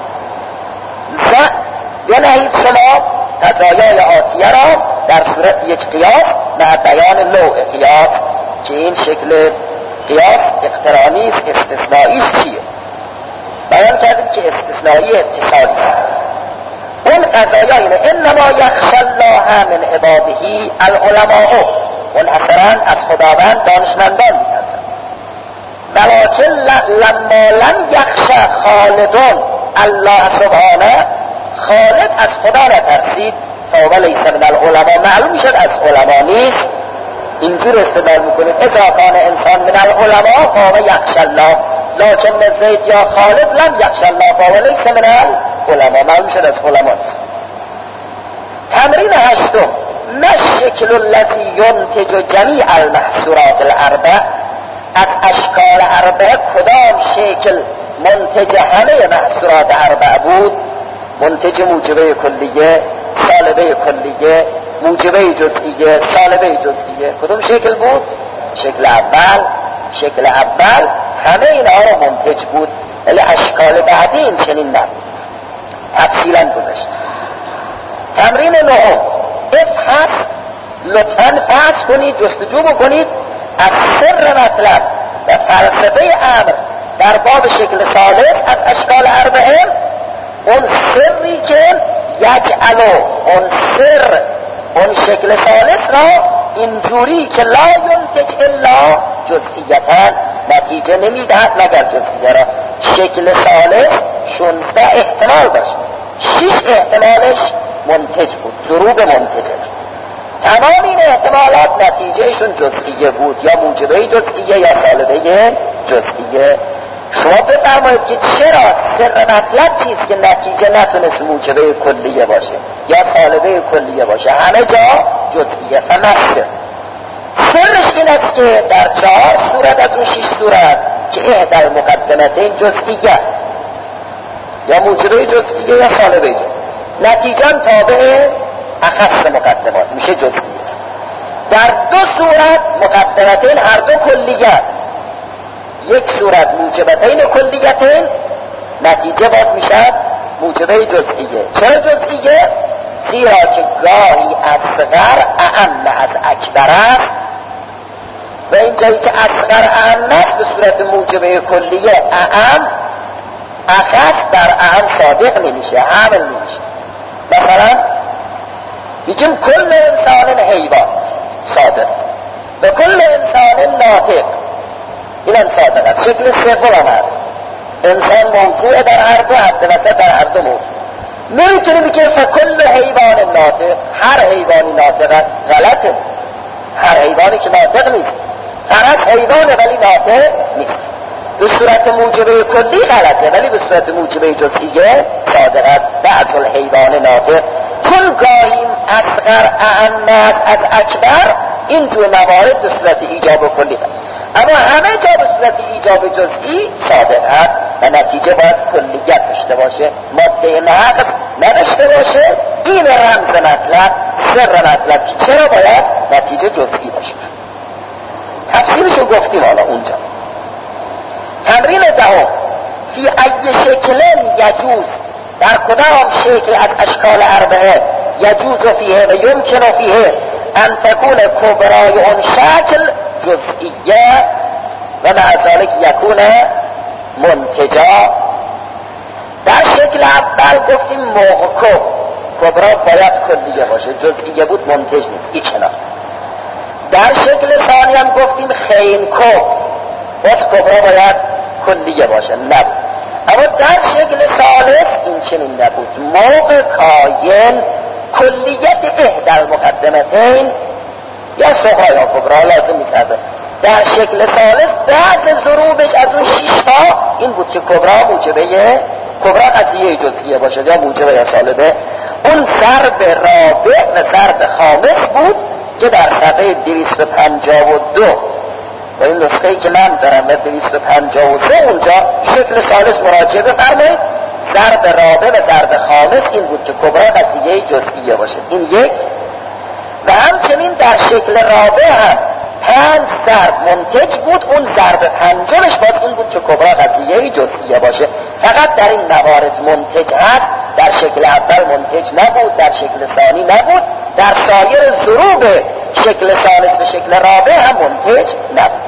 بنهید شما قضایای آتیه را در صورت یک قیاس مع بیان نوع قیاس که این شکل قیاس اقترانی است، استثنایی چیه؟ بیان کردیم که استثنایی اتصالی است. اون قضایا اینه انما یخشی الله من عباده العلماء، منحصرا از خداوند دانشمندان می‌ترسند. ولکن لما لم یخشی خالد الله سبحانه، خالق از خدا نترسید فهو لیس من العلماء، معلوم میشد از علما نیست. اینجور استدلال میکنیم اذا کان انسان من العلماء فهو یخشی الله لکن زید یا خالد لم یخشی الله فهو لیس من العلماء، معلوم میشد از علما نیست. تمرین هشتم ما الشکل الذی ینتج جمیع المحصورات الاربع، از اشکال اربع کدام شکل منتج همه محصورات اربع بود؟ منتج موجبه کلیه، سالبه کلیه، موجبه جزئیه، سالبه جزئیه، کدوم شکل بود؟ شکل اول همه اینها رو منتج بود، ولی اشکال بعدی این چنین نبود. تفصیلا گذشت. تمرین نهم افحص، لطفاً فحص کنید، جستجو بکنید از سر مطلب و فلسفه امر در باب شکل ثالث از اشکال اربعه، اون سری که یجعلو اون سر اون شکل ثالث را اینجوری که لا ینتج الا جزئیتا، نتیجه نمیدهد مگر جزئیه را. شکل ثالث 16 احتمال داشت، 6 احتمالش منتج بود، ضروب منتجه. تمام این احتمالات نتیجهشون جزئیه بود، یا موجبه جزئیه یا سالبه جزئیه. شما بفرمایید که چرا سر مطلب چیست که نتیجه نتونست موجبه کلیه باشه یا سالبه کلیه باشه، همه جا جزئیه. فمسر سرش این است که در 4 صورت از اون 6 صورت که احدى المقدمتین جزئیه، یا موجبه جزئیه یا سالبه جزئیه، نتیجه تابع اخص مقدمات میشه جزئیه. در 2 صورت مقدمتین هر دو کلیه، یک صورت موجبتین کلیتین، نتیجه باز میشه موجبه جزئیه. چرا جزئیه؟ زیرا که گاهی اصغر اعم از اکبر است و این جایی که اصغر اعم است به صورت موجبه کلیه اعم اخص بر اعم صادق نمیشه، حامل نمیشه. مثلا میگیم کل انسان حیوان صادق و کل انسان ناطق، این هم صادق است. شکل سوم هم هست، انسان موضوع در هر دو حد وسط در هر دو موضوع. نمیتونه بگه فکل حیوان ناطق، هر حیوانی ناطق است، غلطه. هر حیوانی که ناطق نیست، فقط حیوانه ولی ناطق نیست. به صورت موجبه کلی غلطه، ولی به صورت موجبه جزئیه صادق است. بعض الحیوان ناطق، چون گاهی اصغر اعم از اکبر، اینجور موارد به صورت ایجاب کلی است، اما همه جا به صورت ایجاب جزئی صادق است و نتیجه باید کلیت داشته باشه، ماده نقص نداشته باشه. این رمز مطلب، سر مطلب که چرا باید نتیجه جزئی باشه. تفسیرشو گفتیم حالا اونجا. تمرین دهم، فی ای شکل یجوز، در کدام شکل از اشکال اربعه یجوز فیه و یمکن فیه ان تکون کبرای اون شکل جزئیه و مع ذلک یکون منتجا. در شکل اول گفتیم موقع کبرا باید کلیه باشه، جزئیه بود منتج نیست، این کنار. در شکل ثانی هم گفتیم خین کب، باز کبرا باید کلیه باشه، نبود. اما در شکل ثالث این چنین نبود، موقع کاین کلیت احدى المقدمتین یا صغرا یا کبرا لازم نیست. در شکل ثالث بعد ضروبش از اون 6 تا این بود که کبرا موجبه کبرا قضیه جزئیه باشه یا موجبه یا سالبه. اون ضرب رابع و ضرب خامس بود که در صفحه 252 و این نسخه‌ای که من دارم 253 اونجا شکل ثالث مراجعه بفرمایید. ضرب رابع و ضرب خامس این بود که کبرا قضیه جزئیه باشه، این یک. و همچنین در شکل رابع هم 5 ضرب منتج بود، اون ضرب پنجمش باز این بود که کبرا قضیه جزئیه باشه. فقط در این موارد منتج هست، در شکل اول منتج نبود، در شکل ثانی نبود، در سایر ضروب شکل ثالث و شکل رابع هم منتج نبود.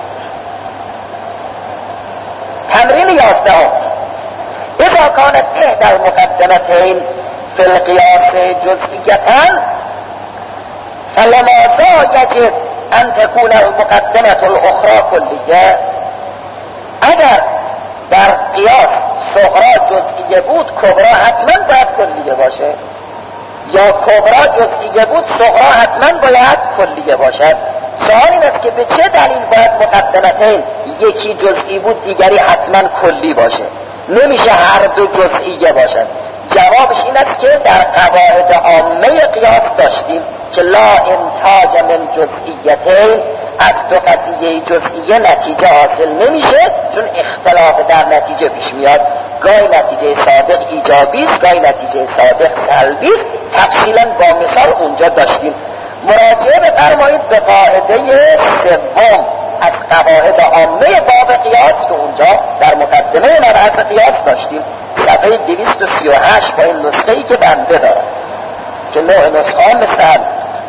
تمرین 11، اذا كانت احدى المقدمتين في القياس جزئية فلماذا يجب ان تكون المقدمة الاخرى كلية؟ اگر در قیاس صغرا جزئیه بود کبرا حتما باید کلیه باشه، یا کبرا جزئیه بود صغرا حتما باید کلیه باشد. سوال این است که به چه دلیل باید مقدمتین یکی جزئی بود دیگری حتما کلی باشه؟ نمیشه هر دو جزئیه باشن. جوابش این است که در قواعد عامه قیاس داشتیم که لا انتاج من جزئیتین، از دو قضیه جزئیه نتیجه حاصل نمیشه، چون اختلاف در نتیجه پیش میاد. گاهی نتیجه صادق ایجابی است، گاهی نتیجه صادق سلبی است. تفصیلا با مثال اونجا داشتیم. مراجعه بفرمایید به قاعده سوم از قواعد عامه باب قیاس که اونجا در مقدمه مبحث قیاس داشتیم، صفحه 238 با این نسخه‌ای که بنده دارم که نوع نسخه هم مثل هم.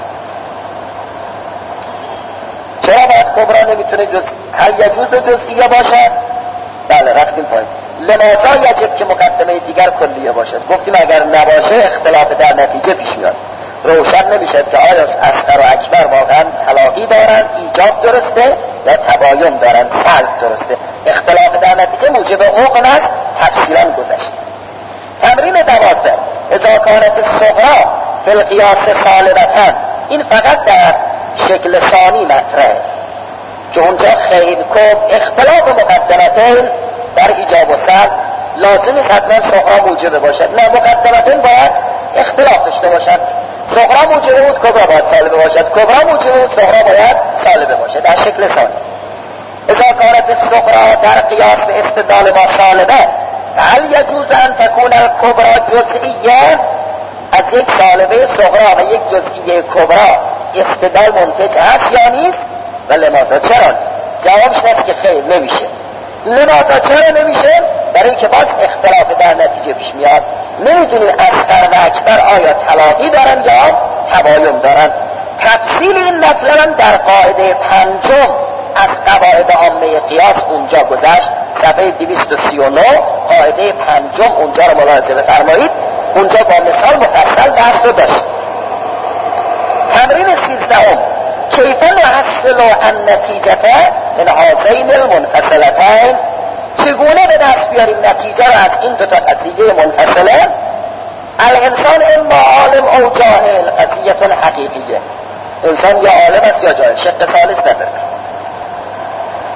چرا باید کبرا نمیتونه هل یجوز جزئیه باشد؟ بله رفتیم پایین. لماذا یجب که مقدمه دیگر کلیه باشد؟ گفتیم اگر نباشه اختلاف در نتیجه پیش میاد، روشن نمیشد که آیا اصغر و اکبر واقعا تلاقی دارن، ایجاب درسته یا تباین دارن، سلب درسته. اختلاف در نتیجه موجب عقل است، تفصیلا گذشت. تمرین 12، اذا کانت الصغرا فی القیاس سالبتن، این فقط در شکل ثانی مطرحه که اونجا خیل کب اختلاف مقدمتین در ایجاب و سلب لازم نیست حتما صغرا موجبه باشد، نه مقدمتین باید اختلاف داشته باشد. صغرا موجبه بود کبرا باید سالبه باشد، کبرا موجبه بود صغرا باید سالبه باشد در شکل ثانی. اذا کانت الصغرا در قیاس به استدلال با سالبه هل یجوز ان تکون الکبرا جزئیه؟ از یک سالبه صغرا و یک جزئیه کبرا استدلال منتج هست یا نیست؟ و لماذا چرا نیست؟ جوابش است که خیر نمیشه. لماذا چرا نمیشه؟ برای که باز اختلاف در نتیجه پیش میاد. نمیدونیم اصغر و اکبر آیا تلاقی دارن یا تباین دارن. تفصیل این مطلب هم در قاعده 5 از قواعد عامه قیاس اونجا گذشت، صفحه 239 قاعده 5 اونجا رو ملاحظه بفرمایید. اونجا با مثال مفصل بحث رو داشت. تمرین 13، کیف نحصل النتیجه من هذین المنفصلتین، چگونه به دست بیاریم نتیجه رو از این دو تا قضیه منفصله؟ الانسان اما عالم او جاهل، قضیه حقیقیه. انسان یا عالم است یا جاهل، شق ثالث نداره. و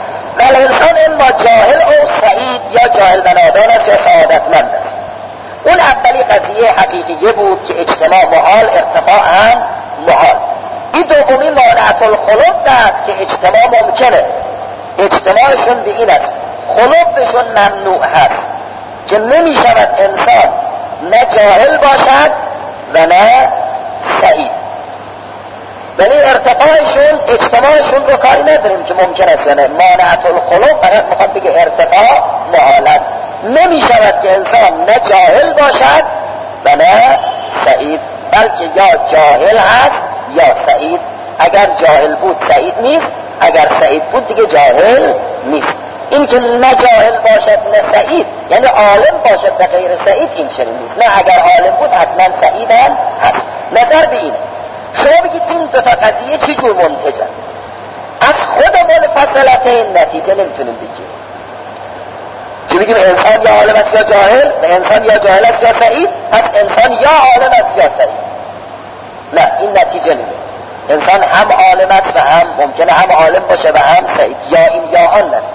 فالانسان اما جاهل او سعید، یا جاهل و نادان است یا سعادتمند است. اون اولی قضیه حقیقیه بود که اجتماع محال، ارتفاع هم محال. این دومی مانعت الخلق است که اجتماع ممکنه. اجتماعشون به این است، خلقشون ممنوع هست که نمی شود انسان نه جاهل باشد و نه سعید. ولی ارتفاعشون، اجتماعشون رو کاری نداریم که ممکن است یا نه. مانعت الخلق فقط میخواد بگه ارتفاع محال است. نمی شود که انسان نه جاهل باشد و نه سعید، بلکه یا جاهل هست یا سعید. اگر جاهل بود سعید نیست، اگر سعید بود دیگه جاهل نیست. این که نه جاهل باشد نه سعید یعنی عالم باشد و غیر سعید، این چنین نیست. نه اگر عالم بود حتما سعید هم هست. نظر به اینه. شما بگید این دوتا قضیه چی جور منتجن؟ از خود منفصلتین نتیجه نمیتونیم بگیم. چی بگیم انسان یا عالم است یا جاهل و انسان یا جاهل است یا سعید، پس انسان یا عالم است یا سعید. نه، این نتیجه نمیده. انسان هم عالم است و هم ممکنه هم عالم باشه و هم سعید، یا این یا آن. نه،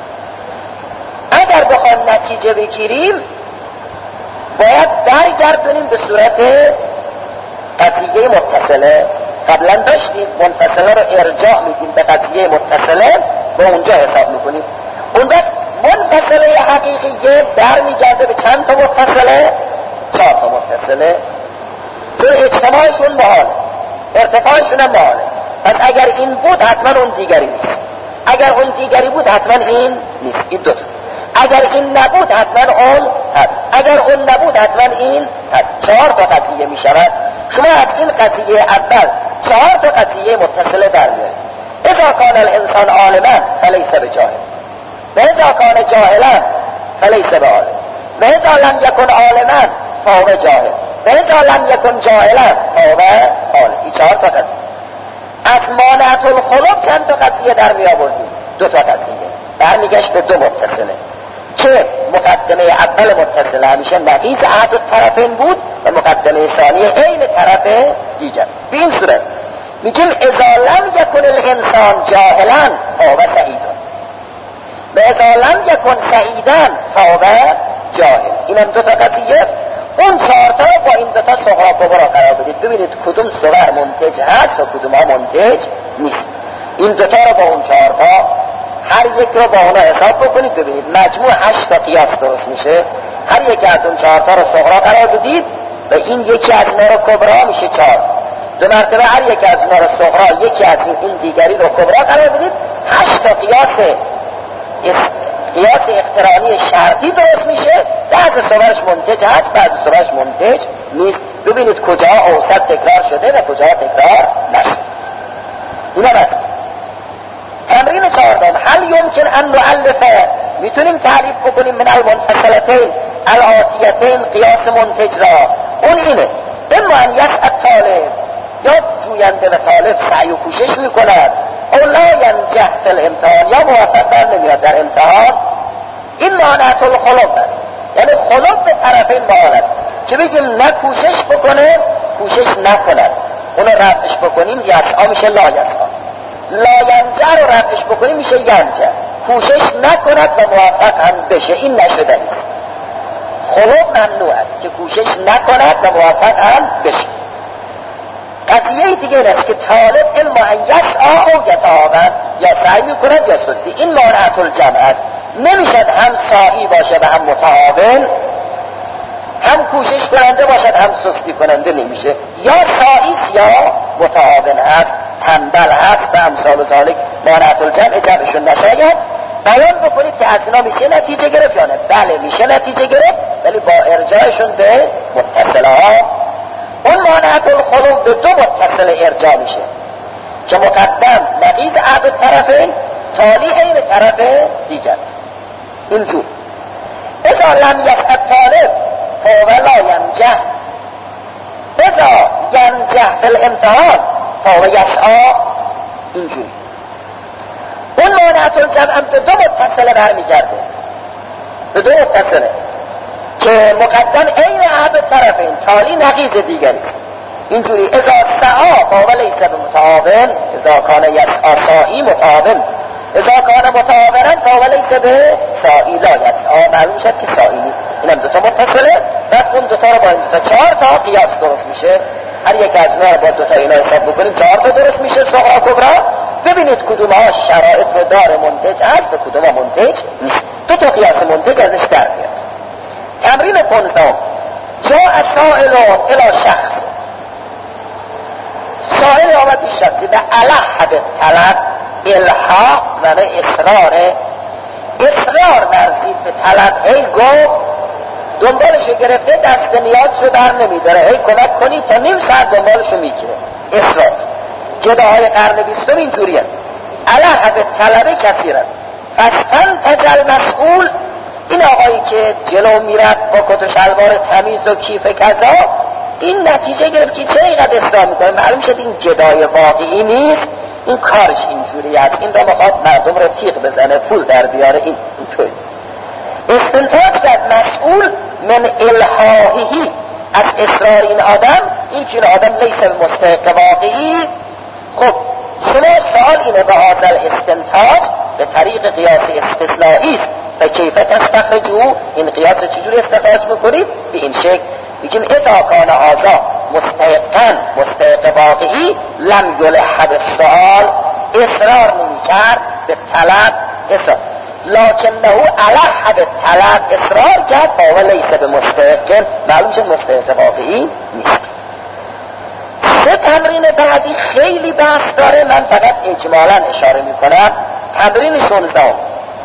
اگر بخوایم نتیجه بگیریم باید برگردونیم به صورت قضیه متصله. قبلا داشتیم منفصله رو ارجاع میدیم به قضیه متصله و اونجا حساب میکنیم. اون وقت منفصله حقیقیه برمیگرده به چند تا متصله؟ 4 تا متصله. تو اجتماعشون محاله، ارتفاعشون هم محاله. پس اگر این بود حتما اون دیگری نیست، اگر اون دیگری بود حتما این نیست. این دوتا. اگر این نبود حتما اون هست، اگر اون نبود حتما این هست. 4 تا قضیه می شود. شما از این قضیه اول 4 تا قضیه متصله در میارید. اذا کان الانسان عالما فلیس بجاهل، و اذا کان جاهلا فلیس بعالم، و اذا لم یکن عالما فهو جاهل، و اذا لم یکن جاهلا فهو عالم. این 4 تا قضیه. از مانعت الخلق چند تا قضیه در می آوردیم؟ 2 تا قضیه. برمیگشت به 2 متصله که مقدمه اول متصله همیشه نقیض احد الطرفین بود و مقدمه ثانیه عین طرف دیگر. به این صورت میگیم اذا لم یکن الانسان جاهلا فهو سعید، و اذا لم یکن سعیدا فهو جاهل. اینم 2 تا قضیه. اون 4 تا با این 2 تا صغرا کبرا قرار بدید، ببینید کدوم صغر منتج هست و کدوم ها منتج نیست. این 2 تا رو با اون 4 تا هر یک رو با اونا حساب بکنید، ببینید مجموع 8 تا قیاس درست میشه. هر یک از اون 4 تا رو صغرا قرار بدید و این یکی از اینا رو کبرا میشه 4. 2 مرتبه هر یک از اینا رو صغرا، یکی از این دیگری رو کبرا قرار بدید. 8 تا قیاس اقترانی شرطی درست میشه. بعضی صورش منتج هست، بعضی صورش منتج نیست. ببینید کجا اوسط تکرار شده و کجا تکرار نشده. اینا بس. تمرین 4 هل یمکن ان نؤلف، میتونیم تعریف بکنیم من المنفصلتین الآتیتین قیاس منتج را. اون اینه اما ان یسعد طالب، یا جوینده و طالب سعی و کوشش میکند، او لا ینجح فی الامتحان، یا موفق در نمیاد در امتحان. این مانعت الخلق است، یعنی خلق به طرفین محال است. که بگیم نه کوشش بکنه کوشش نکند، اونو رفعش بکنیم یسعا میشه لا یسعا. لا ینجح رو رفعش بکنیم میشه ینجح. کوشش نکند و موفق هم بشه، این نشده نیست. خلق ممنوع است که کوشش نکند و موفق هم بشه. قضیه دیگه این است که طالب اما ان یسعا او یتعاون، یا سعی میکند یا سستی. این مانعت الجمع است. نمیشد هم سعی باشه و هم متعاون، هم کوشش کننده باشد هم سستی کننده نمیشه. یا سعی یا متعاون هست، تنبل هست و امثال ذالک. مانعت الجمع جمعشون نشاید. بیان بکنید که از اینا میشه نتیجه گرفت یا نه؟ بله میشه نتیجه گرفت، ولی با ارجاعشون به متصله ها. اون مانعت الخلق به 2 متصله ارجاع میشه که مقدم نقیض احد الطرفین تالی عین طرف دیگر. اینجور اذا لم یسعد طالب فهو لا ینجح، اذا ینجح فی الامتحان فهو یسعا. اینجوری اون مانعت الجمع به 2 متصله برمیگرده، به 2 متصله که مقدم عین احد الطرفین تالی نقیض دیگری است. اینجوری اذا سعا فهو لیس بمتعاون، اذا کان یسعا سعی متعاون، اذا کان متعاورن فهو لیس به سائلا، یعنی معلوم شد که سائلی. اینم دوتا متصله، بعد اون دوتا رو با این دوتا 4 تا قیاس درست میشه. هر یک از اینا با دوتا اینا حساب بکنیم 4 تا درست میشه سوغا کبرا. ببینید کدوم ها شرایط رو داره منتج هست و کدوم ها منتج نیست. دو تا قیاس منتج ازش در میاد. تمرین 15 جاء سائل الی شخص، سائل آمد این شخصی به الح به طلب، الحاق و اصرار ورزید به طلب، هی گفت دنبالشو گرفته دست نیازشو بر نمیداره، هی کمک کنی تا نیم ساعت دنبالشو میگیره. اصرار جداهای قرن 20 اینجوریه. الح به طلب کثیرن فستن تجل مسئول، این آقایی که جلو میرد با کت و شلوار تمیز و کیف کذا، این نتیجه گرفت که چه اینقدر اصرار میکنه. معلوم شد این جدای واقعی نیست، این کارش اینجوری است، این را میخواد مردم رو تیغ بزنه پول در بیاره. اینطوری استنتاج کرد مسئول من الحاحی از اصرار این آدم، این که این آدم لیس به مستحق واقعی. خب شما سوال اینه به هذا استنتاج به طریق قیاس استثنایی است، فکیف تستخرجوا، این قیاس رو چجوری استخراج میکنید؟ به این شکل میگیم اذا کان هذا مستحق واقعی لم یلح بالسؤال، اصرار نمیکرد به طلب، اصرار لکنه الح بالطلب، اصرار کرد فهو لیس بمستحق، معلوم شد مستحق واقعی نیست. سه تمرین بعدی خیلی بحث داره، من فقط اجمالا اشاره میکنم. تمرین 16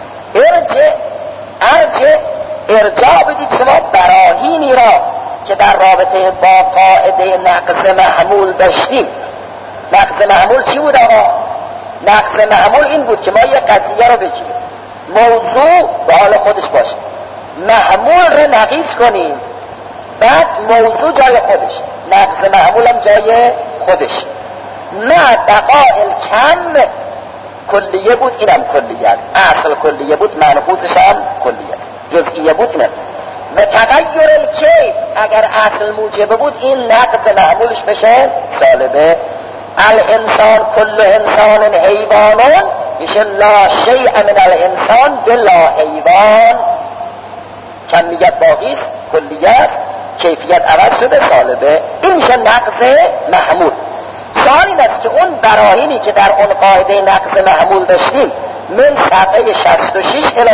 ارجاع بدید شما براهینی را که در رابطه با قاعده نقض محمول داشتیم. نقض محمول چی بود آقا؟ نقض محمول این بود که ما یک قضیه رو بگیریم، موضوع به حال خودش باشه، محمول رو نقیض کنیم، بعد موضوع جای خودش، نقض محمول هم جای خودش. نه بقائل کم کلیه بود، اینم کلیه است، اصل کلیه بود، منقوصش هم کلیه است، جزئیه بود اینم. و تغییر الکیف اگر اصل موجبه بود این نقض معمولش بشه سالبه. الانسان کل انسان حیوانون میشه لا شیء من الانسان بلا حیوان، کمیت باقیست کلیه است، کیفیت عوض شده سالبه، این میشه نقض محمول. سوال این است که اون براهینی که در اون قاعده نقض محمول داشتیم من صفحه 66 الی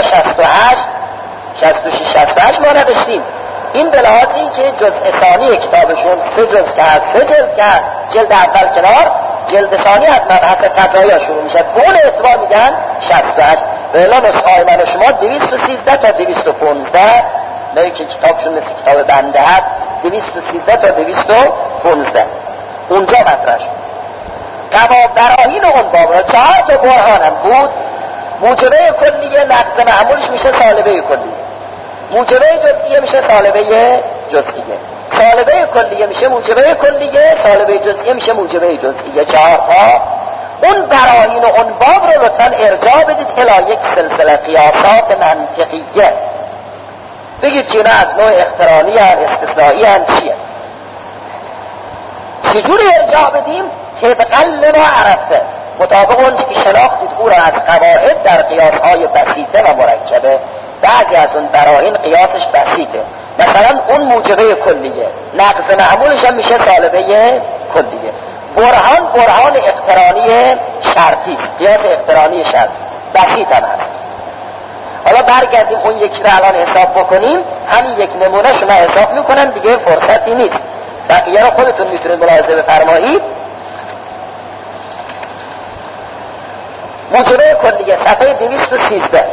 68 ما نداشتیم. این به لحاظ این که جزء ثانی کتابشون 3 جزء کرد، 3 جلد کرد، جلد اول کنار، جلد ثانی از مبحث قضایا شروع میشه، به اون اعتبار میگن 68. به اعلام نسخه‌های من و شما 213 تا 215، نه که کتابشون مثل کتاب بنده هست، 213 تا 215 اونجا مطرح شد. براهین اون باب را 4 تا برهانم بود. موجبه کلیه نقض معمولش میشه سالبه کلیه، موجبه جزئیه میشه سالبه جزئیه، سالبه کلیه میشه موجبه کلیه، سالبه جزئیه میشه موجبه جزئیه. 4 تا اون براهین و اون باب رو لطفا ارجاع بدید الی یک سلسله قیاسات منطقیه، بگید که اینا از نوع اقترانی هست، استثنایی هست، چیه؟ چجوری ارجاع بدیم؟ طبقا لما عرفته، مطابق اون که شناختید او را از قواعد در قیاسهای بسیطه و مرکبه. بعضی از اون براهین قیاسش بسیطه، مثلا اون موجبه کلیه، نقض معمولش هم میشه سالبه کلیه. برهان اقترانی شرطی است، قیاس اقترانی شرطی بسیط هم هست. حالا برگردیم اون یکی رو الان حساب بکنیم، همین یک نمونه شما حساب میکنم دیگه، فرصتی نیست، بقیه رو خودتون میتونید ملاحظه بفرمایید. موجبه کلیه صفحه 213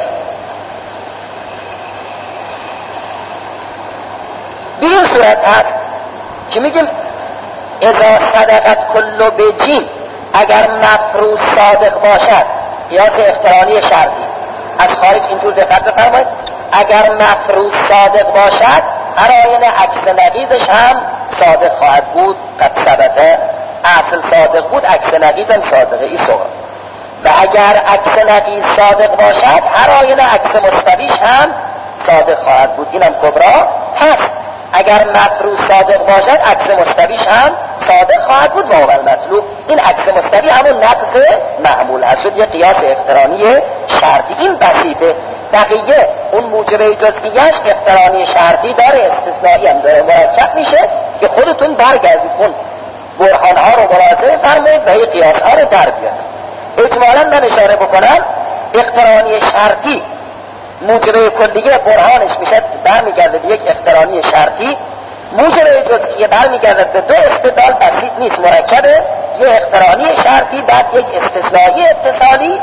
به این صورت هست که میگیم اذا صدقت کل بجیم، اگر مفروض صادق باشد، قیاس اقترانی شرطی از خارج اینجور دقت بفرمایید، اگر مفروض صادق باشد هر آینه عکس نقیضش هم صادق خواهد بود. قد ثبته، اصل صادق بود، عکس نقیض هم صادقه، این صورت. و اگر عکس نقیض صادق باشد هر آینه عکس مستویش هم صادق خواهد بود، اینم کبرا هست. اگر مفروض صادق باشد عکس مستویش هم صادق خواهد بود و هو المطلوب. این عکس مستوی همون نقض معمول هست، شد یه قیاس اقترانی شرطی. این بسیطه. بقیه اون موجبه جزئیش اقترانی شرطی داره، استثنایی هم داره، مرکب میشه که خودتون برگردید اون برهانها رو مراجعه فرمایید و این قیاس ها رو در بیاد. اجمالا من اشاره بکنم اقترانی شرطی موجبه کلیه برهانش میشه برمیگرده به یک اقترانی شرطی، موجبه جزئیه برمیگرده به دو استدلال، بسیط نیست، مرکبه، یک اقترانی شرطی بعد یک استثنایی اتصالی.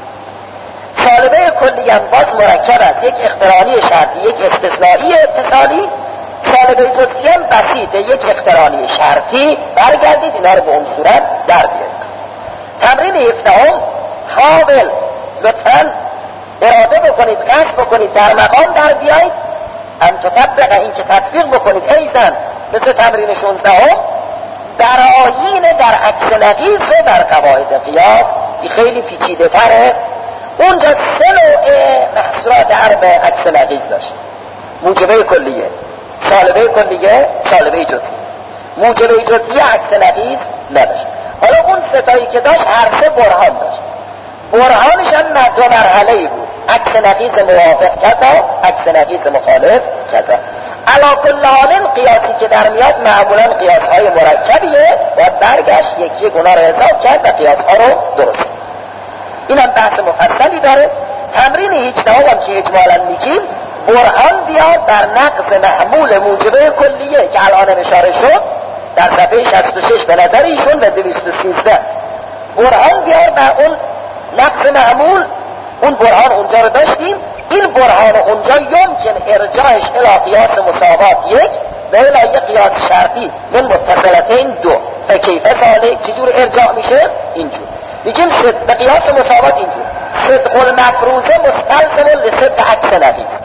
سالبه کلیه باز مرکب است، یک اقترانی شرطی یک استثنایی اتصالی. سالبه جزئیه بسیطه، یک اقترانی شرطی. برگردید اینا رو به اون صورت در بیارید. تمرین 17 حاول لطفاً اراده بکنید، قصد بکنید در مقام در بیایید ان تطبق، این که تطبیق بکنید ایضاً مثل تمرین 16 براهین در عکس نقیض و در قواعد قیاس. این خیلی پیچیده تره. اونجا 3 نوع محصولات عرب عکس نقیض داشت: موجبه کلیه، سالبه کلیه، سالبه جزئی. موجبه جزئی عکس نقیض نداشت. حالا اون 3 تایی که داشت هر 3 برهان داشت. برهانش هم 2 مرحله‌ای بود: عکس نقیض موافق کذا، عکس نقیض مخالف کذا. علا کل حال قیاسی که در میاد معمولا قیاس‌های مرکبیه، باید برگشت یکی گناه رو حساب کرد و قیاس‌ها رو درست. این هم بحث مفصلی داره. تمرین 18 هم که اجمالا میگیم برهان بیاد در نقض معمول موجبه کلیه که الان اشاره شد در صفحه 66 به نظر ایشون و 213. برهان بیاد در اون نقض معمول. اون برهان اونجا رو داشتیم. این برهان اونجا یمکن ارجاعش الى قیاس مساوات 1 و الى قیاس شرطی من متصلتین 2. فکیف سالک چجور ارجاع میشه؟ اینجور میگیم به قیاس مساوات اینجور: صدق المفروضه مستلزم لصدق عکس نقیض.